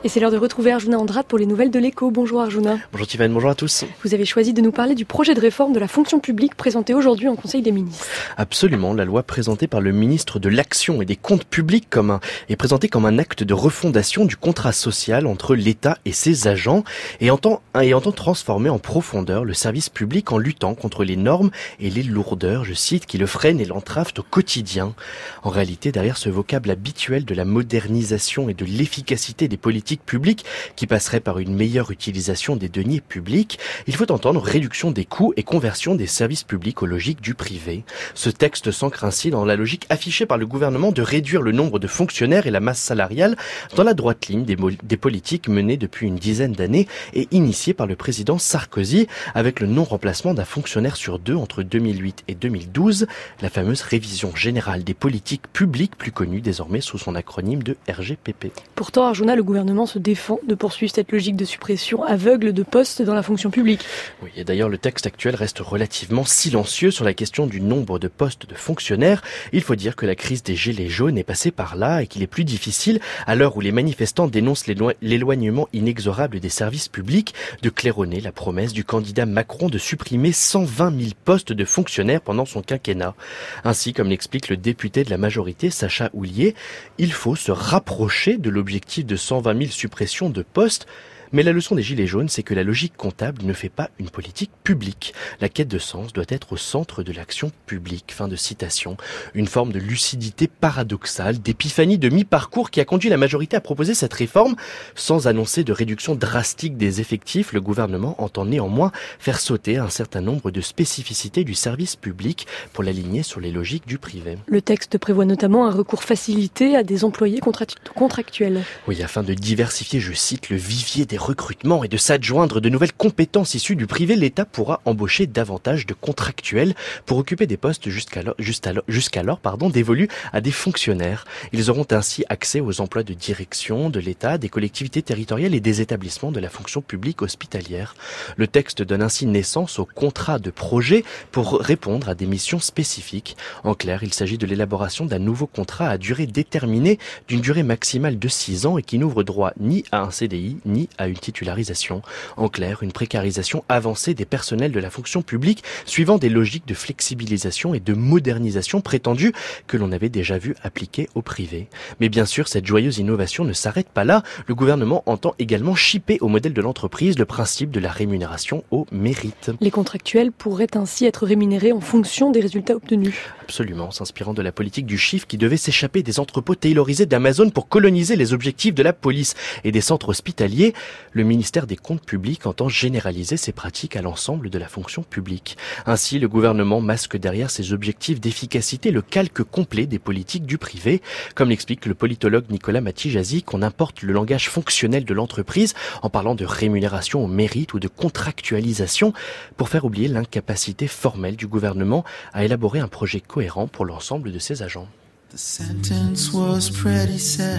Et c'est l'heure de retrouver Arjuna Andrade pour les nouvelles de l'Écho. Bonjour Arjuna. Bonjour Tivane, bonjour à tous. Vous avez choisi de nous parler du projet de réforme de la fonction publique présenté aujourd'hui en Conseil des ministres. Absolument, la loi présentée par le ministre de l'Action et des Comptes publics comme un, est présentée comme un acte de refondation du contrat social entre l'État et ses agents et entend, et entend transformer en profondeur le service public en luttant contre les normes et les lourdeurs, je cite, qui le freinent et l'entravent au quotidien. En réalité, derrière ce vocable habituel de la modernisation et de l'efficacité des politiques publiques qui passerait par une meilleure utilisation des deniers publics, il faut entendre réduction des coûts et conversion des services publics aux logiques du privé. Ce texte s'ancre ainsi dans la logique affichée par le gouvernement de réduire le nombre de fonctionnaires et la masse salariale dans la droite ligne des, mo- des politiques menées depuis une dizaine d'années et initiées par le président Sarkozy avec le non-remplacement d'un fonctionnaire sur deux entre deux mille huit et deux mille douze, la fameuse révision générale des politiques publiques, plus connue désormais sous son acronyme de R G P P. Pourtant, Arjuna, le gouvernement se défend de poursuivre cette logique de suppression aveugle de postes dans la fonction publique. Oui, et d'ailleurs, le texte actuel reste relativement silencieux sur la question du nombre de postes de fonctionnaires. Il faut dire que la crise des gilets jaunes est passée par là et qu'il est plus difficile, à l'heure où les manifestants dénoncent l'élo- l'éloignement inexorable des services publics, de claironner la promesse du candidat Macron de supprimer cent vingt mille postes de fonctionnaires pendant son quinquennat. Ainsi, comme l'explique le député de la majorité, Sacha Houlié, il faut se rapprocher de l'objectif de cent vingt mille suppressions de postes. Mais la leçon des Gilets jaunes, c'est que la logique comptable ne fait pas une politique publique. La quête de sens doit être au centre de l'action publique. Fin de citation. Une forme de lucidité paradoxale, d'épiphanie de mi-parcours qui a conduit la majorité à proposer cette réforme. Sans annoncer de réduction drastique des effectifs, le gouvernement entend néanmoins faire sauter un certain nombre de spécificités du service public pour l'aligner sur les logiques du privé. Le texte prévoit notamment un recours facilité à des employés contractuels. Oui, afin de diversifier, je cite, le vivier des recrutements et de s'adjoindre de nouvelles compétences issues du privé, l'État pourra embaucher davantage de contractuels pour occuper des postes jusqu'alors, jusqu'alors, jusqu'alors pardon, dévolus à des fonctionnaires. Ils auront ainsi accès aux emplois de direction de l'État, des collectivités territoriales et des établissements de la fonction publique hospitalière. Le texte donne ainsi naissance au contrat de projet pour répondre à des missions spécifiques. En clair, il s'agit de l'élaboration d'un nouveau contrat à durée déterminée, d'une durée maximale de six ans et qui n'ouvre droit ni à un C D I, ni à une titularisation. En clair, une précarisation avancée des personnels de la fonction publique suivant des logiques de flexibilisation et de modernisation prétendues que l'on avait déjà vu appliquer au privé. Mais bien sûr, cette joyeuse innovation ne s'arrête pas là. Le gouvernement entend également chipper au modèle de l'entreprise le principe de la rémunération au mérite. Les contractuels pourraient ainsi être rémunérés en fonction des résultats obtenus. Absolument, s'inspirant de la politique du chiffre qui devait s'échapper des entrepôts taylorisés d'Amazon pour coloniser les objectifs de la police et des centres hospitaliers, le ministère des Comptes publics entend généraliser ces pratiques à l'ensemble de la fonction publique. Ainsi, le gouvernement masque derrière ses objectifs d'efficacité le calque complet des politiques du privé. Comme l'explique le politologue Nicolas Matijazi, qu'on importe le langage fonctionnel de l'entreprise en parlant de rémunération au mérite ou de contractualisation pour faire oublier l'incapacité formelle du gouvernement à élaborer un projet cohérent pour l'ensemble de ses agents. The sentence was pretty sad,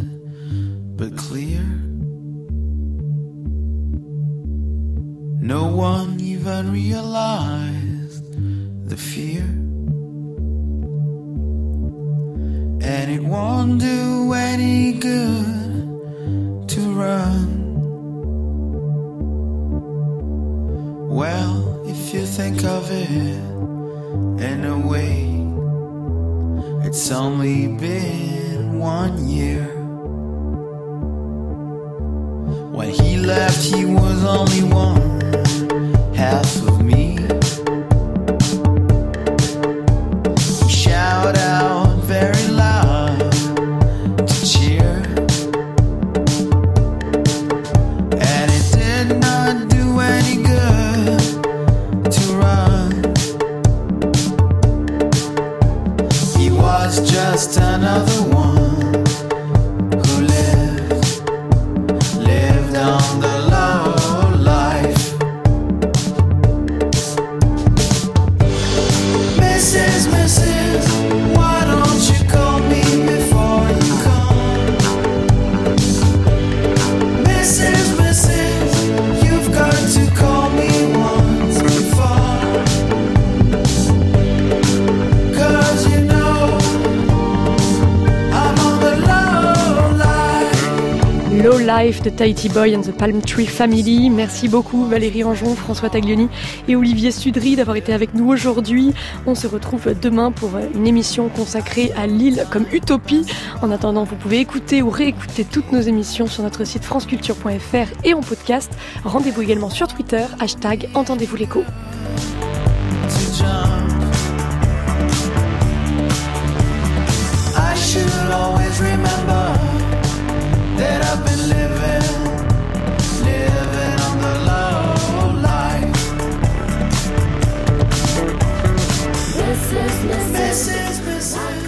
but clear. No one even realized the fear, and it won't do any good to run. Well, if you think of it in a way, it's only been one year. When he left, he was only one half of me. He shouted out very loud to cheer, and it did not do any good to run. He was just another one who lived, lived on the low. Life de Tahiti Boy and the Palm Tree Family. Merci beaucoup Valérie Anjon, François Taglioni et Olivier Sudry d'avoir été avec nous aujourd'hui. On se retrouve demain pour une émission consacrée à l'île comme utopie. En attendant, vous pouvez écouter ou réécouter toutes nos émissions sur notre site franceculture point f r et en podcast. Rendez-vous également sur Twitter, hashtag Entendez-vous l'écho.